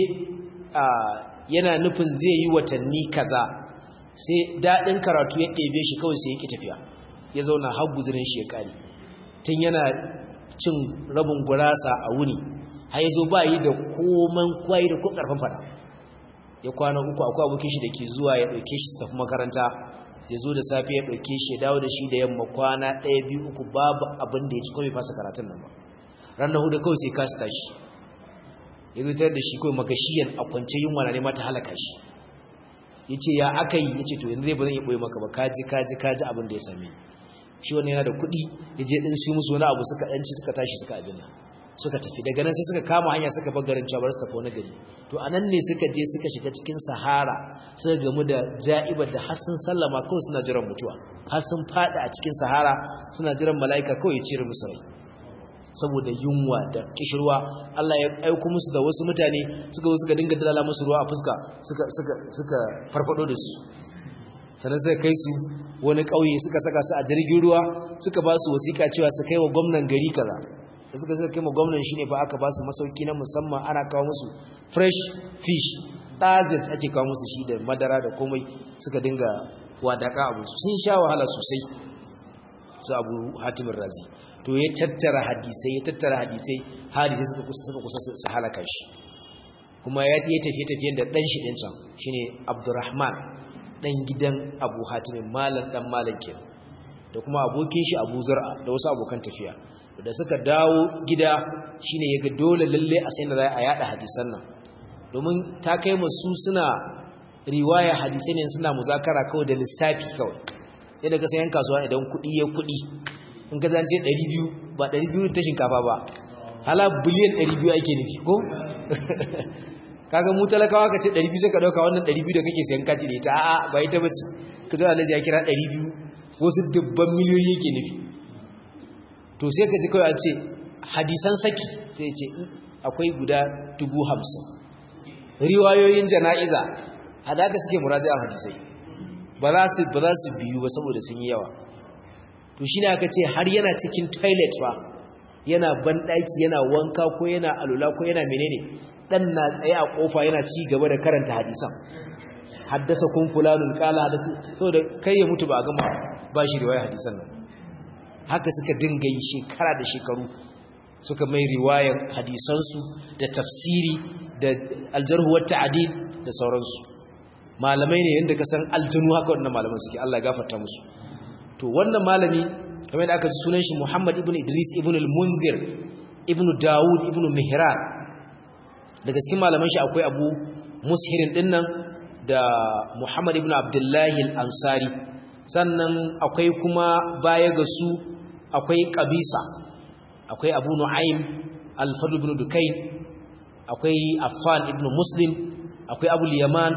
yana nufin zai yi watanni kaza sai daɗin karatu ya ɗebe shi kawai sai ya ƙi tafiya ya zauna har guzurin shekari tun yana cin rabin gurasa a wuni har ya zo ba yi da koman kwayi da ko ƙarfin fada ya kwana uku akwai abokin shi da ke zuwa ya ɗauke shi su tafi makaranta ya zo da safe ya ɗauke shi ya dawo da shi da yamma kwana ɗaya biyu uku babu abin da ya ci kawai fasa karatun nan ba ranar hudu kawai sai kasa tashi ya zutar da shi kawai magashiyan a kwance yunwa na nema ta halaka shi ya ce ya aka yi ya ce to yanzu zai ba zan iya ɓoye maka ba kaji kaji kaji abin da ya same shi wani yana da kuɗi ya je ɗin su musu wani abu suka ɗanci suka tashi suka abin nan suka tafi daga nan sai suka kama hanya suka bar garin cewa su tafi wani gari to a nan ne suka je suka shiga cikin sahara suka gamu da ja'ibar da har sun sallama kawai suna jiran mutuwa har sun faɗi a cikin sahara suna jiran mala'ika kawai ya cire musu rai saboda yunwa da kishirwa Allah ya aiko musu da wasu mutane suka zo suka dinga dalala musu ruwa a fuska suka suka suka farfado da su sannan suka kai su wani kauye suka saka su a jirgin ruwa suka ba su wasiƙa cewa su kai wa gwamnan gari kaza da suka suka kai wa gwamnan shine fa aka ba su masauki na musamman ana kawo musu fresh fish dazet ake kawo musu shi da madara da komai suka dinga wadaka abu sun sha wahala sosai su Abu Hatim Razi to ya tattara hadisai ya tattara hadisai hadisai suka kusa suka kusa su halaka shi kuma ya yi tafiye-tafiyen da dan shi din can shine Abdurrahman dan gidan Abu Hatim malam dan malam kenan da kuma abokin shi Abu Zur'a da wasu abokan tafiya da suka dawo gida shine yaga dole lalle a sai da za a yada hadisan nan domin ta kai musu suna riwaya hadisai ne suna muzakara kawai da lissafi kawai yadda ka sayan kasuwa idan kuɗi ya kuɗi in ka zance ɗari biyu ba ɗari biyu ta shinkafa ba hala biliyan ɗari biyu ake nufi ko kaga mu talakawa ka ce ɗari biyu sai ka ɗauka wannan ɗari biyu da kake sayan kati da ita a'a ba ita ba ce ka zo alhaji ya kira ɗari biyu wasu dubban miliyoyi yake nufi to sai ka ji kawai a ce hadisan saki sai ce akwai guda dubu hamsin riwayoyin jana'iza hadaka suke muraji'an hadisai ba za su ba za su biyu ba saboda sun yi yawa to shine aka ce har yana cikin toilet ba yana bandaki yana wanka ko yana alula ko yana menene dan na tsaye a kofa yana ci gaba da karanta hadisan haddasa kun fulanun qala hadasu saboda kai ya mutu ba a gama ba shi riwaya hadisan nan haka suka dinga yi shekara da shekaru suka mai riwayar hadisansu da tafsiri da aljarhu wa ta'dil da sauransu malamai ne yanda ka san aljanu haka wannan malaman suke Allah ya gafarta musu to wannan malami kamar da aka ji sunan shi Muhammad ibn Idris ibn al-Munzir ibn Dawud ibn Mihran daga cikin malaman shi akwai Abu Mushirin dinnan da Muhammad ibn Abdullah al-Ansari sannan akwai kuma baya ga su akwai Qabisa akwai Abu Nu'aym al-Fadl ibn Dukayn akwai Affan ibn Muslim akwai Abu al-Yaman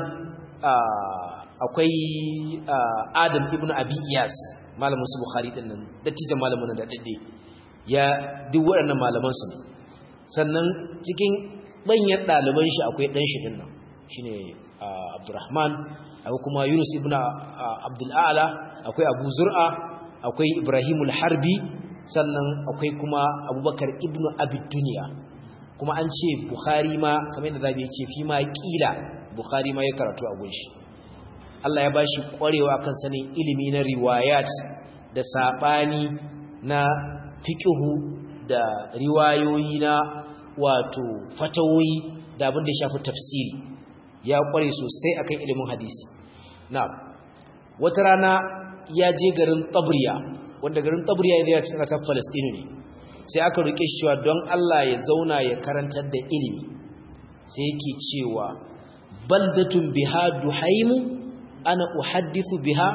akwai Adam ibn Abi Iyas malamin su Bukhari din nan dattijan malamin da dadde ya duk waɗannan malaman su ne sannan cikin manyan ɗaliban shi akwai dan shi din nan shine Abdurrahman akwai kuma Yunus ibn Abdul A'la akwai Abu Zur'a akwai Ibrahim al-Harbi sannan akwai kuma Abubakar ibn Abi Dunya kuma an ce Bukhari ma kamar yadda zabi yace fi ma kila Bukhari ma ya karatu a gunshi Allah ya bashi kwarewa kan sanin ilimi na riwayat da sabani na fiqhu da riwayoyi na wato fatawoyi da abin da ya shafi tafsiri ya kware sosai akan ilimin hadisi na'am wata rana ya je garin Tabriya wanda garin Tabriya ne a cikin ƙasar Palestine ne sai aka roke shi cewa don Allah ya zauna ya karantar da ilimi sai yake cewa baldatun biha duhaimu ana uhaddithu biha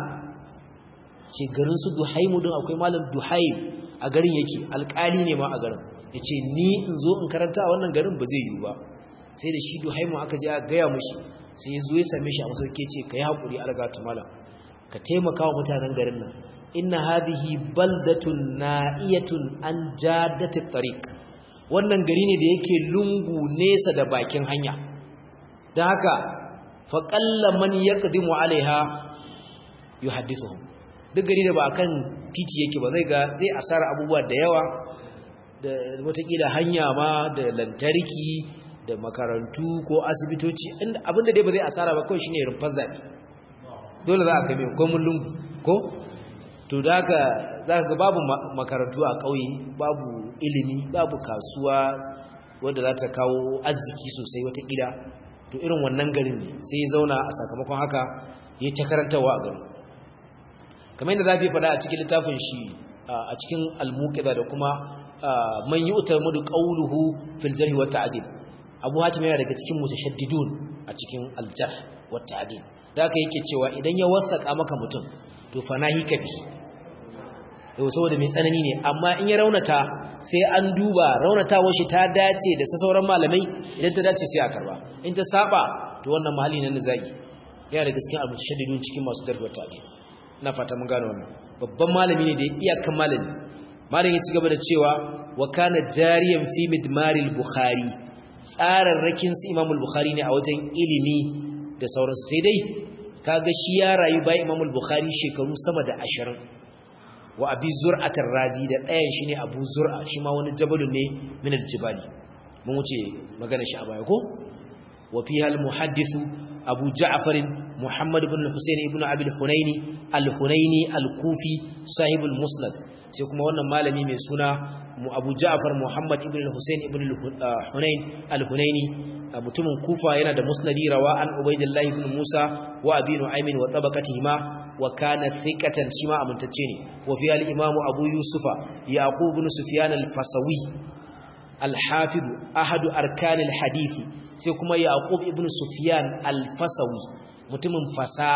ce garin su duhaimu don akwai malam duhaim a garin yake alƙali ne ma a garin yace ni in zo in karanta a wannan garin ba zai yi ba sai da shi duhaimu aka je a gaya mushi sai ya zo ya same shi a masauke ce kai hakuri algatu malam ka taimaka wa mutanen garin nan inna hadhihi baldatun na'iyatun an jaddatit tariq wannan gari ne da yake lungu nesa da bakin hanya dan haka fa qalla man yaqdimu alaiha yuhaddithuhum duk gari da ba akan titi yake ba zai ga zai asara abubuwa da yawa da watakila hanya ma da lantarki da makarantu ko asibitoci abinda dai ba zai asara ba kawai shine rumfar zabi dole za a kame komun lungu ko to daga zaka ga babu makarantu a kauye babu ilimi babu kasuwa wanda za ta kawo arziki sosai wata gida to irin wannan garin ne sai ya zauna a sakamakon haka ya ta karantawa a garin kamar yadda zafi faɗa a cikin littafin shi a cikin al-muqidha da kuma man yu'tamadu qawluhu fil jarh wa ta'dil Abu Hatim yana daga cikin mutashaddidun a cikin al-jarh wa ta'dil da haka yake cewa idan ya wasaka maka mutum to fanahi kabi yau saboda mai tsanani ne amma in ya raunata sai an duba raunatawar shi ta dace da sauran malamai idan ta dace sai a karba in ta saba to wannan mahalli nan da zai yana da gaskiya al-mutashaddidun cikin masu jarh wa ta'dil na fata mun gano wannan babban malami ne da iyakan malami malami ya ci gaba da cewa wa kana jariyan fi midmaril bukhari tsararrakin su imamul bukhari ne a wajen ilimi da sauransu sai dai kaga shi ya rayu bayan imamul bukhari shekaru sama da ashirin wa abi zur'atar razi da ɗayan shi ne abu zur'a shi ma wani jabalun ne min aljibali mun wuce magana shi a baya ko wa fiha almuhaddithu abu ja'far muhammad ibn husayn ibn abi al-hunaini al-hunaini al-kufi sahibul musnad sai kuma wannan malami mai suna abu ja'far muhammad ibn husayn ibn al-hunain al-hunaini mutumin kufa yana da musnadi rawa an ubaidillah ibn musa wa abi nu'aym wa tabaqatihima wa kana thiqatan shima amintacce ne wa fi al-imam abu yusufa yaqub ibn sufyan al-fasawi al-hafid ahadu arkan al-hadith sai kuma yaqub ibn sufyan al-fasawi mutumin fasa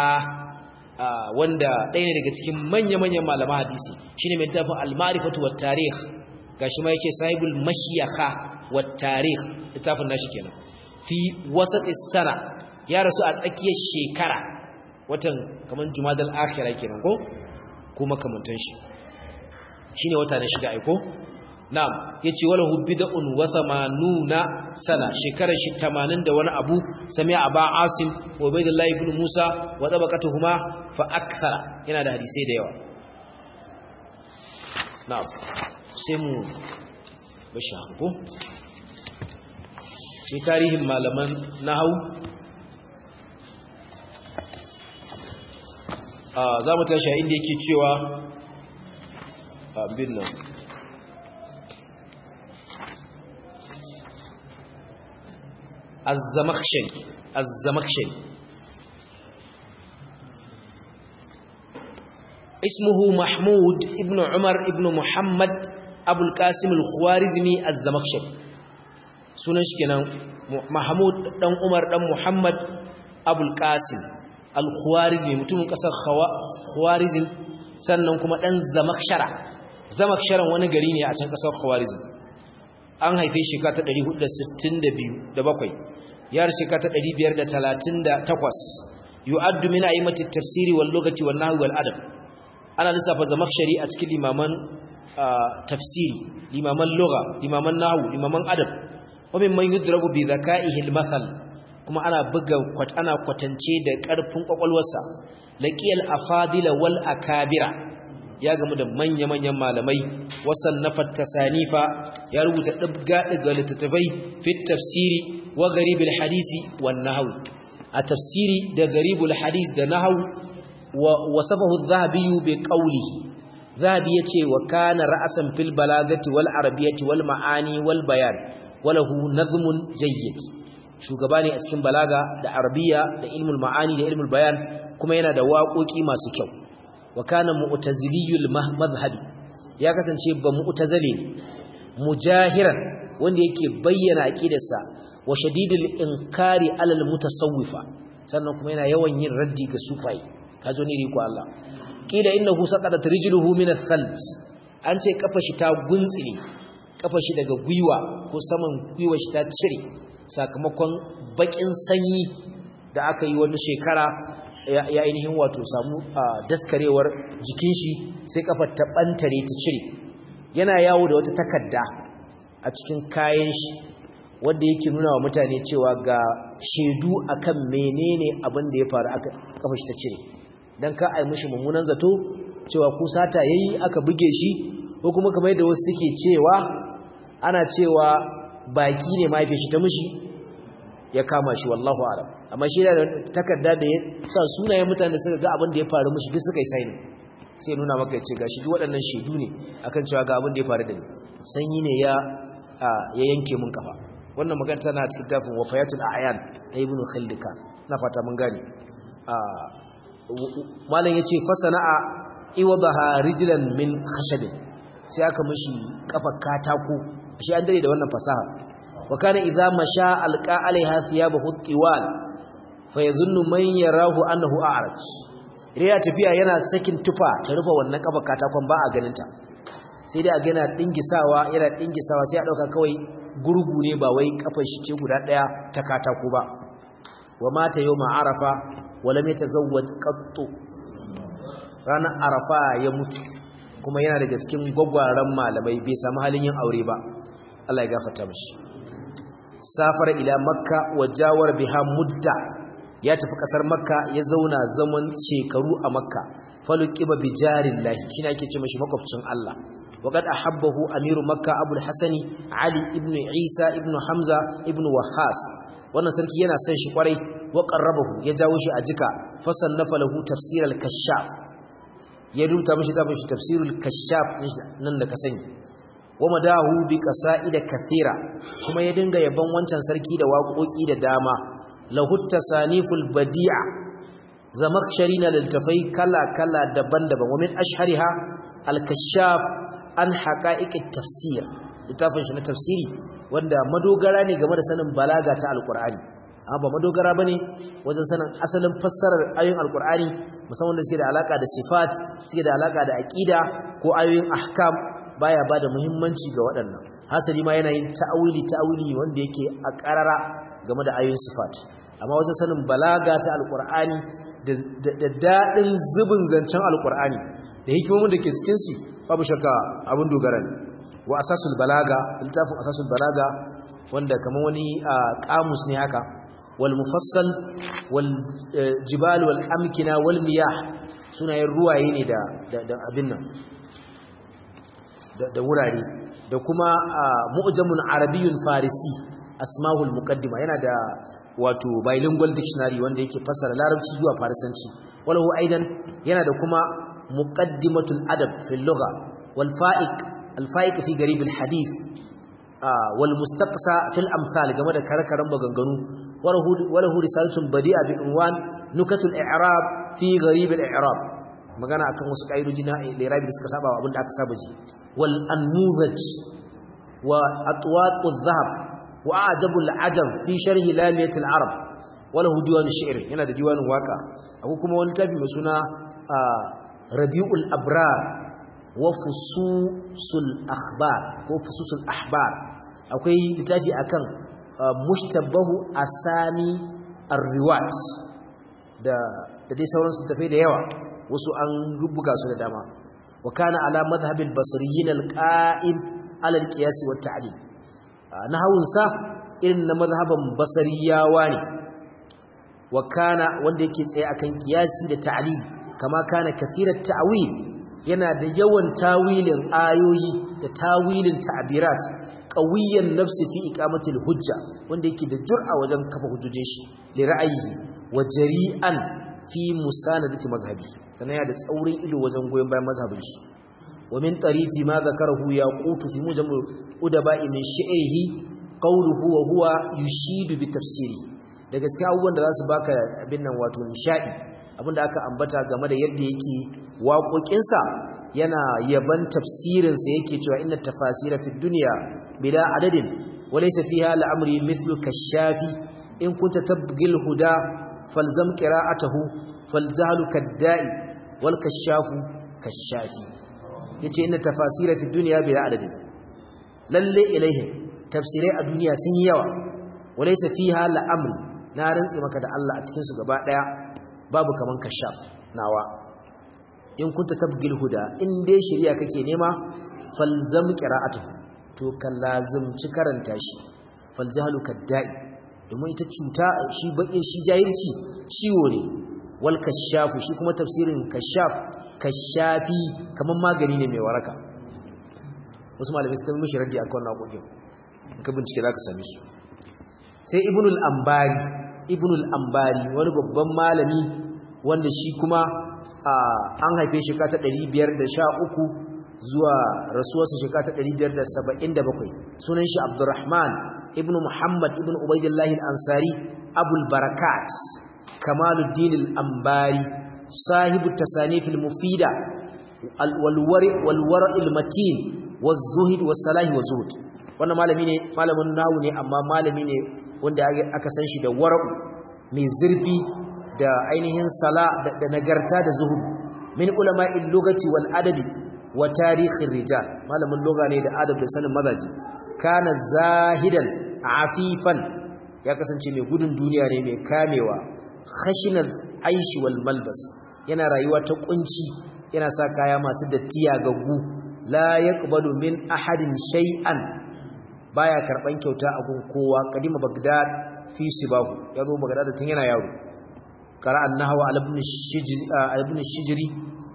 wanda ɗaya ne daga cikin manya-manyan malaman hadisi shine mai tafin al-ma'rifatu wat tarikh gashi ma yake sahibul mashiyakha wat tarikh littafin nashi kenan fi wasat as-sana ya rasu a tsakiyar shekara watan kaman jumadal akhirah kenan ko kuma kamantan shi shine wata na shiga aiko na'am yace walahu bid'un wa thamanuna sana shekarar shi tamanin da wani abu sami'a aba asim wa ubaydullah ibn musa wa tabaqatuhuma fa akthara yana da hadisi da yawa na'am sai mu bashi hanko sai tarihin malaman nahwu ah zamu tashi inda yake cewa bin nan الزمخشري الزمخشري اسمه محمود ابن عمر ابن محمد أبو القاسم الخوارزمي الزمخشري سنش كنا محمود دم عمر دم محمد أبو القاسم الخوارزمي متوم كسر خوارزم sannan kuma dan zamakshara zamakshara wani gari ne a can kasar khwarizm an haife shi ka ta ɗari hudu da sittin da biyu da bakwai yar shekara ta ɗari biyar da talatin da takwas yu'addu min a'immati tafsiri wal lughati wan nahwi wal adab ana lissafa zamakshari a cikin limaman tafsiri limaman lugha limaman nahwu limaman adab wa mimman yudrabu bi dhaka'ihi al mathal kuma ana buga ana kwatance da karfin kwakwalwarsa laqiyal afadila wal akabira ya gamu da manya-manyan malamai wasannafat tasanifa ya rubuta dabga daga littattafai fi tafsiri wa garibul hadisi wan nahwi a tafsiri da garibul hadis da nahwu wa wasafahu adh-dhahabi bi qawlihi dhahabi yace wa kana ra'san fil balagati wal arabiyyati wal ma'ani wal bayan walahu nazmun jayyid shugaba ne a cikin balaga da arabiya da ilmul ma'ani da ilmul bayan kuma yana da waƙoƙi masu kyau wa kana mu'taziliyul madhhabi ya kasance ba mu'tazili mujahiran wanda yake bayyana aqidarsa wa shadidul inkari alal mutasawwifa sannan kuma yana yawan yin raddi ga sufai kazo ni riko Allah kila innahu saqadat rijluhu min ath-thalj an ce kafa shi ta guntsile kafa shi daga gwiwa ko saman gwiwa shi ta cire sakamakon bakin sanyi da aka yi wani shekara ya ainihin wato samu daskarewar jikin shi sai kafar ta bantare ta cire yana yawo da wata takarda a cikin kayan shi wanda yake nuna wa mutane cewa ga shedu akan menene abin da ya faru aka kafar shi ta cire dan ka ai mishi mummunan zato cewa ku sata yayi aka buge shi ko kuma kamar yadda wasu suke cewa ana cewa baki ne mahaifiyar shi ta mishi ya kama shi wallahu a'lam amma shi da takarda da ya sa sunayen mutane suka ga abin da ya faru mishi duk suka yi sai sai nuna maka yace gashi duk waɗannan shedu ne akan cewa ga abin da ya faru da ni sanyi ne ya ya yanke mun kafa wannan magana tana cikin tafin wafayatul a'yan na ibnu khaldika na fata mun gane malam yace fasana'a iwadaha rijlan min khashabin sai aka mishi kafar katako shi an dare da wannan fasaha wa kana idza masha alqa alaiha thiyabahu tiwal fayazunnu man yarahu annahu a'raj riya tafiya yana sakin tufa ta rufe wannan kafar katakon ba a ganin ta sai dai a ga yana dingisawa yana dingisawa sai a dauka kawai gurgu ne ba wai kafar shi ce guda daya ta katako ba wa mata yawma arafa wa lam yatazawwaj qattu ranar arafa ya mutu kuma yana daga cikin gwagwaran malamai bai samu halin yin aure ba Allah ya gafarta mishi safara ila makka wa jawar biha mudda ya tafi kasar makka ya zauna zaman shekaru a makka faluqiba bijarillahi shine ake ce mishi makwabcin Allah waqad ahabbahu amiru makka abul hasani ali ibn isa ibn hamza ibn wahhas wannan sarki yana son shi kwarai wa qarrabahu ya jawo shi a jika fasannafa lahu tafsir al-kashaf ya rubuta mishi da mishi tafsirul kashaf nan da ka sani wa madahu bi qasaida kathira kuma ya dinga yaban wancan sarki da waƙoƙi da dama lahu tasaniful badi'a zamakhsharina liltafai kala kala daban-daban wa min ashhariha al-kashaf an haqa'iqit tafsir littafin shi na tafsiri wanda madogara ne game da sanin balaga ta alqur'ani amma ba madogara bane wajen sanin asalin fassarar ayoyin alqur'ani musamman da suke da alaka da sifat suke da alaka da aqida ko ayoyin ahkam baya bada muhimmanci ga waɗannan hasali ma yana yin ta'awili ta'awili wanda yake a karara game da ayoyin sifat amma wajen sanin balaga ta alqur'ani da da dadin zubin zancen alqur'ani da hikimomin da ke cikin su babu shakka abin dogara ne wa asasul balaga littafin asasul balaga wanda kaman wani kamus ne haka wal mufassal wal jibal wal amkina wal miyah sunayen ruwaye ne da da abin nan da wurare da kuma mu'jamun arabiyyun farisi asma'ul muqaddima yana da wato bilingual dictionary wanda yake fassara larabci zuwa farisanci walahu aidan yana da kuma muqaddimatul adab fil lugha wal fa'iq al fa'iq fi garib al hadith wal mustaqsa fil amsal game da karkaran maganganu walahu walahu risalatun badi'a bi unwan nukatul i'rab fi garib al i'rab magana akan wasu kaidoji na i'rab da suka saba abinda aka saba ji wal anmuzaj wa atwaq al dhahab wa ajabu al ajab fi sharh lamiyat al arab walahu diwan shi'r yana da diwanin waka akwai kuma wani tafi mai suna rabiul abrar wa fususul akhbar ko fususul ahbar akwai littafi akan mushtabahu asami ar-riwat da da dai sauran su tafi da yawa wasu an rubuga su da dama wa kana ala madhhabil basriyin al-qa'im ala al-qiyas wa at-ta'lim nahawun sa irin na madhhaban basriyawa ne wa kana wanda yake tsaye akan qiyasi da ta'lil kama kana kathirat ta'wil yana da yawan tawilin ayoyi da tawilin ta'birat qawiyan nafsi fi iqamatil hujja wanda yake da jur'a wajen kafa hujjojin shi li ra'ayihi wa jari'an fi musanadati mazhabi sanaya da tsaurin ido wajen goyen bayan mazhabin shi wa min tarifi ma zakarahu yaqutu fi mujam udaba'i min shi'rihi qawluhu wa huwa yushidu bi tafsiri da gaskiya abubuwan da zasu baka abin nan wato nishadi abinda aka ambata game da yadda yake waƙoƙinsa yana yaban tafsirinsa yake cewa inna tafasira fi dunya bila adadin walaysa fiha al'amri mithlu kashafi in kunta tabghil huda falzam qira'atahu faljahlu kadda'i wal kashafu kashafi yace inna tafasira fi dunya bila adadin lalle ilaihim tafsirai a duniya sun yi yawa walaysa fiha al'amri na rantsi maka da Allah a cikin su gaba daya babu kaman kashaf nawa in kunta tabgil huda in dai shari'a kake nema falzam qira'atuhu to kallazimci karanta shi faljahlu kadda'i domin ita cuta shi bakin shi jahilci ciwo ne wal kashafu shi kuma tafsirin kashaf kashafi kaman magani ne mai waraka wasu malamai sun mishi raddi akan wannan kokin ka bincike zaka same su sai ibnul ambari ibnul ambari wani babban malami wanda shi kuma an haife shi ka ta ɗari biyar da sha uku zuwa rasuwarsa shekara ta ɗari biyar da saba'in da bakwai sunan shi Abdurrahman ibn Muhammad ibn Ubaidillah al-Ansari Abul Barakat Kamaluddin al-Ambari sahibu tasanif al-mufida wal-wari wal-wara' al-matin waz-zuhd was-salah waz-zuhd wannan malami ne malamin nahwu ne amma malami ne wanda aka san shi da wara'u mai zurfi da ainihin sala da nagarta da zuhud min ulama'il lugati wal adabi wa tarihin rijal malamin lugha ne da adab da sanin mazaji kana zahidan afifan ya kasance mai gudun duniya ne mai kamewa khashinal aishi wal malbas yana rayuwa ta kunci yana sa kaya masu dattiya gaggu la yaqbalu min ahadin shay'an baya karban kyauta a gun kowa kadima bagdad fi sibahu yazo bagdad tun yana yaro qara annahu ala ibn shijri ibn shijri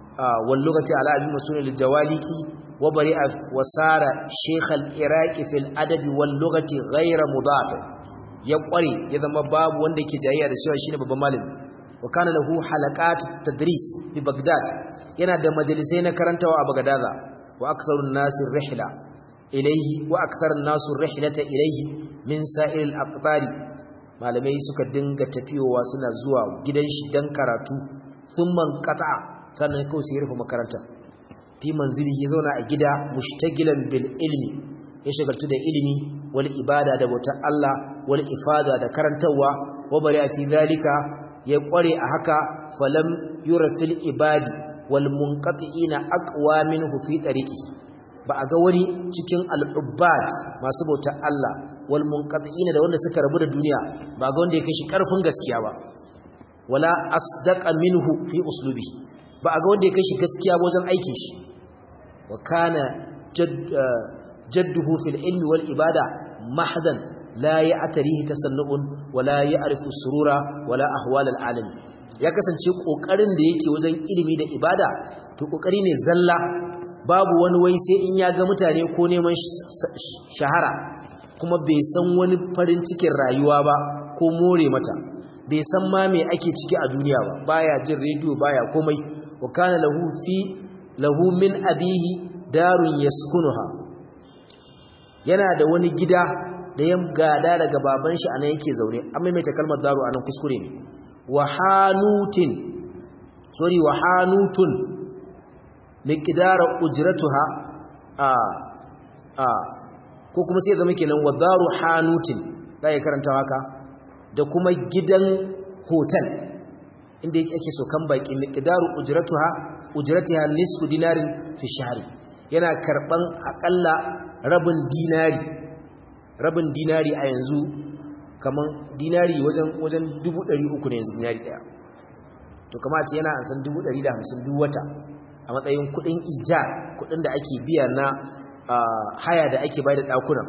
wal lugati ala abi masun al jawaliki wa bari'a wa sara shaykh al iraq fi al adab wal lugati ghayra mudaf ya kware ya zama babu wanda yake jayayya da cewa shine babban malami wa kana lahu halaqat tadris fi bagdad yana da majalisai na karantawa a bagdada wa aktharun nas rihla ilayhi wa aktharun nas rihlata ilayhi min sa'il al aqbari malamai suka dinga tafiyowa suna zuwa gidan shi dan karatu thumma qata'a sannan kawai sai rufe makaranta fi manzili ya zauna a gida mushtagilan bil ilmi ya shagaltu da ilimi wal ibada da bautar Allah wal ifada da karantawa wa bari fi zalika ya kware a haka falam yura fil ibadi wal munqati'ina aqwa minhu fi tariqi ba a ga wani cikin al-ubbad masu bautar Allah wal munqati'ina da wanda suka rabu da duniya ba ga wanda ya kai shi karfin gaskiya ba wala asdaqa minhu fi uslubi ba a ga wanda ya kai shi gaskiya ba wajen aikin shi wa kana jadduhu fil ilmi wal ibada mahdan la ya'tarihi tasannu'un wala ya'rifu surura wala ahwal al alam ya kasance kokarin da yake wajen ilimi da ibada to kokari ne zalla babu wani wai sai in ya ga mutane ko neman shahara kuma bai san wani farin cikin rayuwa ba ko more mata bai san ma me ake ciki a duniya ba baya jin radio baya komai wa kana lahu fi lahu min abihi darun yaskunuha yana da wani gida da ya gada daga baban shi anan yake zaune an maimaita kalmar daru anan kuskure ne wa hanutin sorry wa hanutun miqdara ujratuha a a ko kuma sai zama kenan wa daru hanutin da ya karanta haka da kuma gidan hotel inda yake so kan baki miqdaru ujratuha ujratiha nisfu dinarin fi shahri yana karban akalla rabin dinari rabin dinari a yanzu kaman dinari wajen wajen dubu ɗari uku ne yanzu dinari daya to kamar ce yana an san dubu ɗari da hamsin duk wata a matsayin kudin ijar kudin da ake biya na haya da ake bayar da dakunan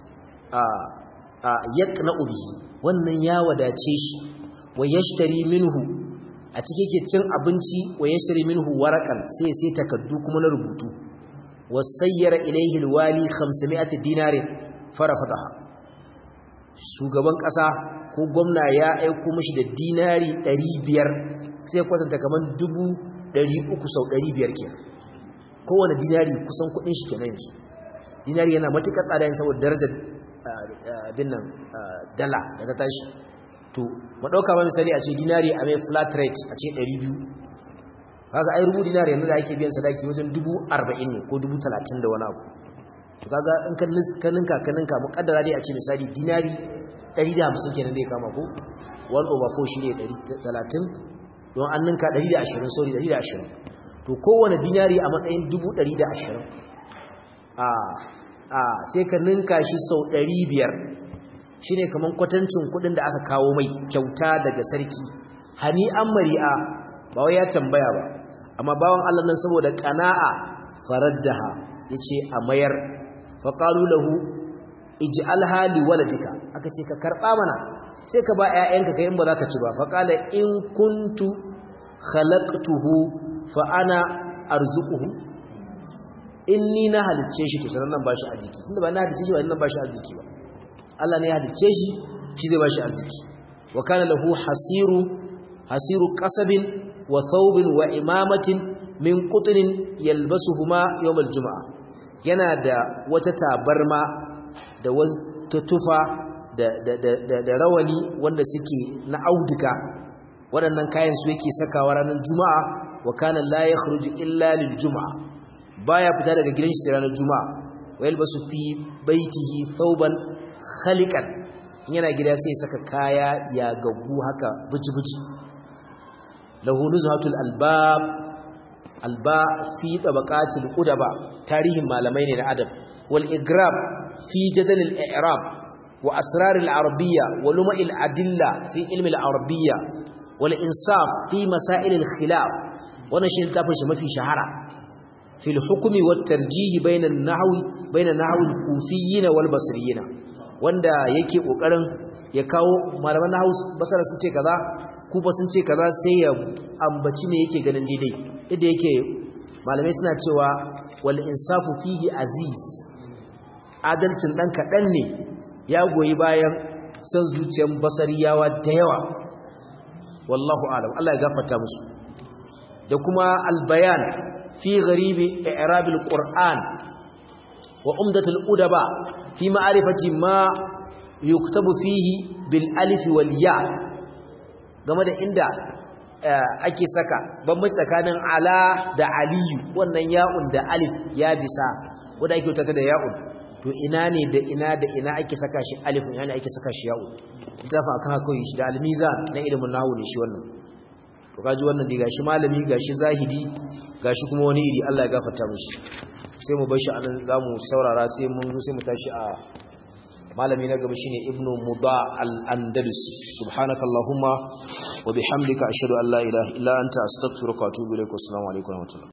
a yaqna ubi wannan ya wadace shi wa yashtari minhu a cike yake cin abinci wa yashtari minhu waraqan sai sai takaddu kuma na rubutu wasayyara ilayhi alwali khamsami'at dinarin farafadaha shugaban kasa ko gwamna ya aika mishi da dinari ɗari biyar sai kwatanta kaman dubu ɗari uku sau ɗari biyar kenan kowane dinari kusan kudin shi kenan yanzu dinari yana matukar tsada saboda darajar bin nan dala da ta tashi to mu dauka ba misali a ce dinari a mai flat rate a ce ɗari biyu kaga ai rubu dinari yanzu da ake biyan sadaki wajen dubu arba'in ne ko dubu talatin da wani abu to kaga in kan ninka kan ninka muƙaddara dai a ce misali dinari ɗari da hamsin kenan da ya kama ko one over four shine ɗari da talatin don an ninka ɗari da ashirin sorry ɗari da ashirin to kowane dinari a matsayin dubu ɗari da ashirin a a sai ka ninka shi sau ɗari biyar shine kaman kwatancin kuɗin da aka kawo mai kyauta daga sarki hani an mari'a ba wai ya tambaya ba amma bawan Allah nan saboda qana'a faraddaha yace a mayar fa qalu lahu ij'alha li waladika aka ce ka karba mana sai ka ba ƴaƴanka kai in ba za ka ci ba fa qala in kuntu khalaqtuhu fa ana arzuquhu inni na halicce shi to sanan nan bashi arziki tunda ba na halicce shi ba nan bashi arziki ba Allah ne ya halicce shi shi zai bashi arziki wa kana lahu hasiru hasiru qasabin wa thawbin wa imamatin min qutrin yalbasuhuma yawm aljum'a yana da wata tabarma da wata tufa da da da da rawani wanda suke na auduga waɗannan kayan su yake sakawa ranar juma'a wa kana la yakhruju illa lil jum'a baya fita daga gidan shi ranar juma'a wa yalbasu fi baitihi thawban khaliqan yana gida sai saka kaya ya gaggu haka buji-buji lahu nuzhatul albab alba fi tabaqatil udaba tarihin malamai ne na adab wal igrab fi jadal al i'rab wa asrar al arabiyya wa luma al adilla fi ilmi al arabiyya wal insaf fi masail al khilaf wannan shi littafin shi mafi shahara fi al hukmi wat tarjih bayna an nahwi bayna nahwi al kufiyyin wal basriyyin wanda yake kokarin ya kawo malaman nahwu basara sun ce kaza kufa sun ce kaza sai ya ambaci me yake ganin daidai idan yake malamai suna cewa wal insafu fihi aziz adalcin dan kadan ne ya goyi bayan san zuciyar basariyawa da yawa wallahu a'lam Allah ya gafarta musu da kuma al bayan fi gharibi i'rab al qur'an wa umdatul udaba fi ma'rifati ma yuktabu fihi bil alif wal ya game da inda ake saka bambanci tsakanin ala da aliyu wannan ya'un da alif ya bisa wanda ake wutata da ya'un to ina ne da ina da ina ake saka shi alif ina ne ake saka shi ya'un littafin akan haka yi shi da al-mizan na ilimin nahwu ne shi wannan to kaji wannan dai gashi malami gashi zahidi gashi kuma wani iri Allah ya gafarta mishi sai mu bar shi anan zamu saurara sai mun sai mu tashi a malami na gaba shine ibnu muda al-andalus subhanakallahumma wa bihamdika ashhadu an la ilaha illa anta astaghfiruka wa atubu ilaik assalamu alaikum wa rahmatullahi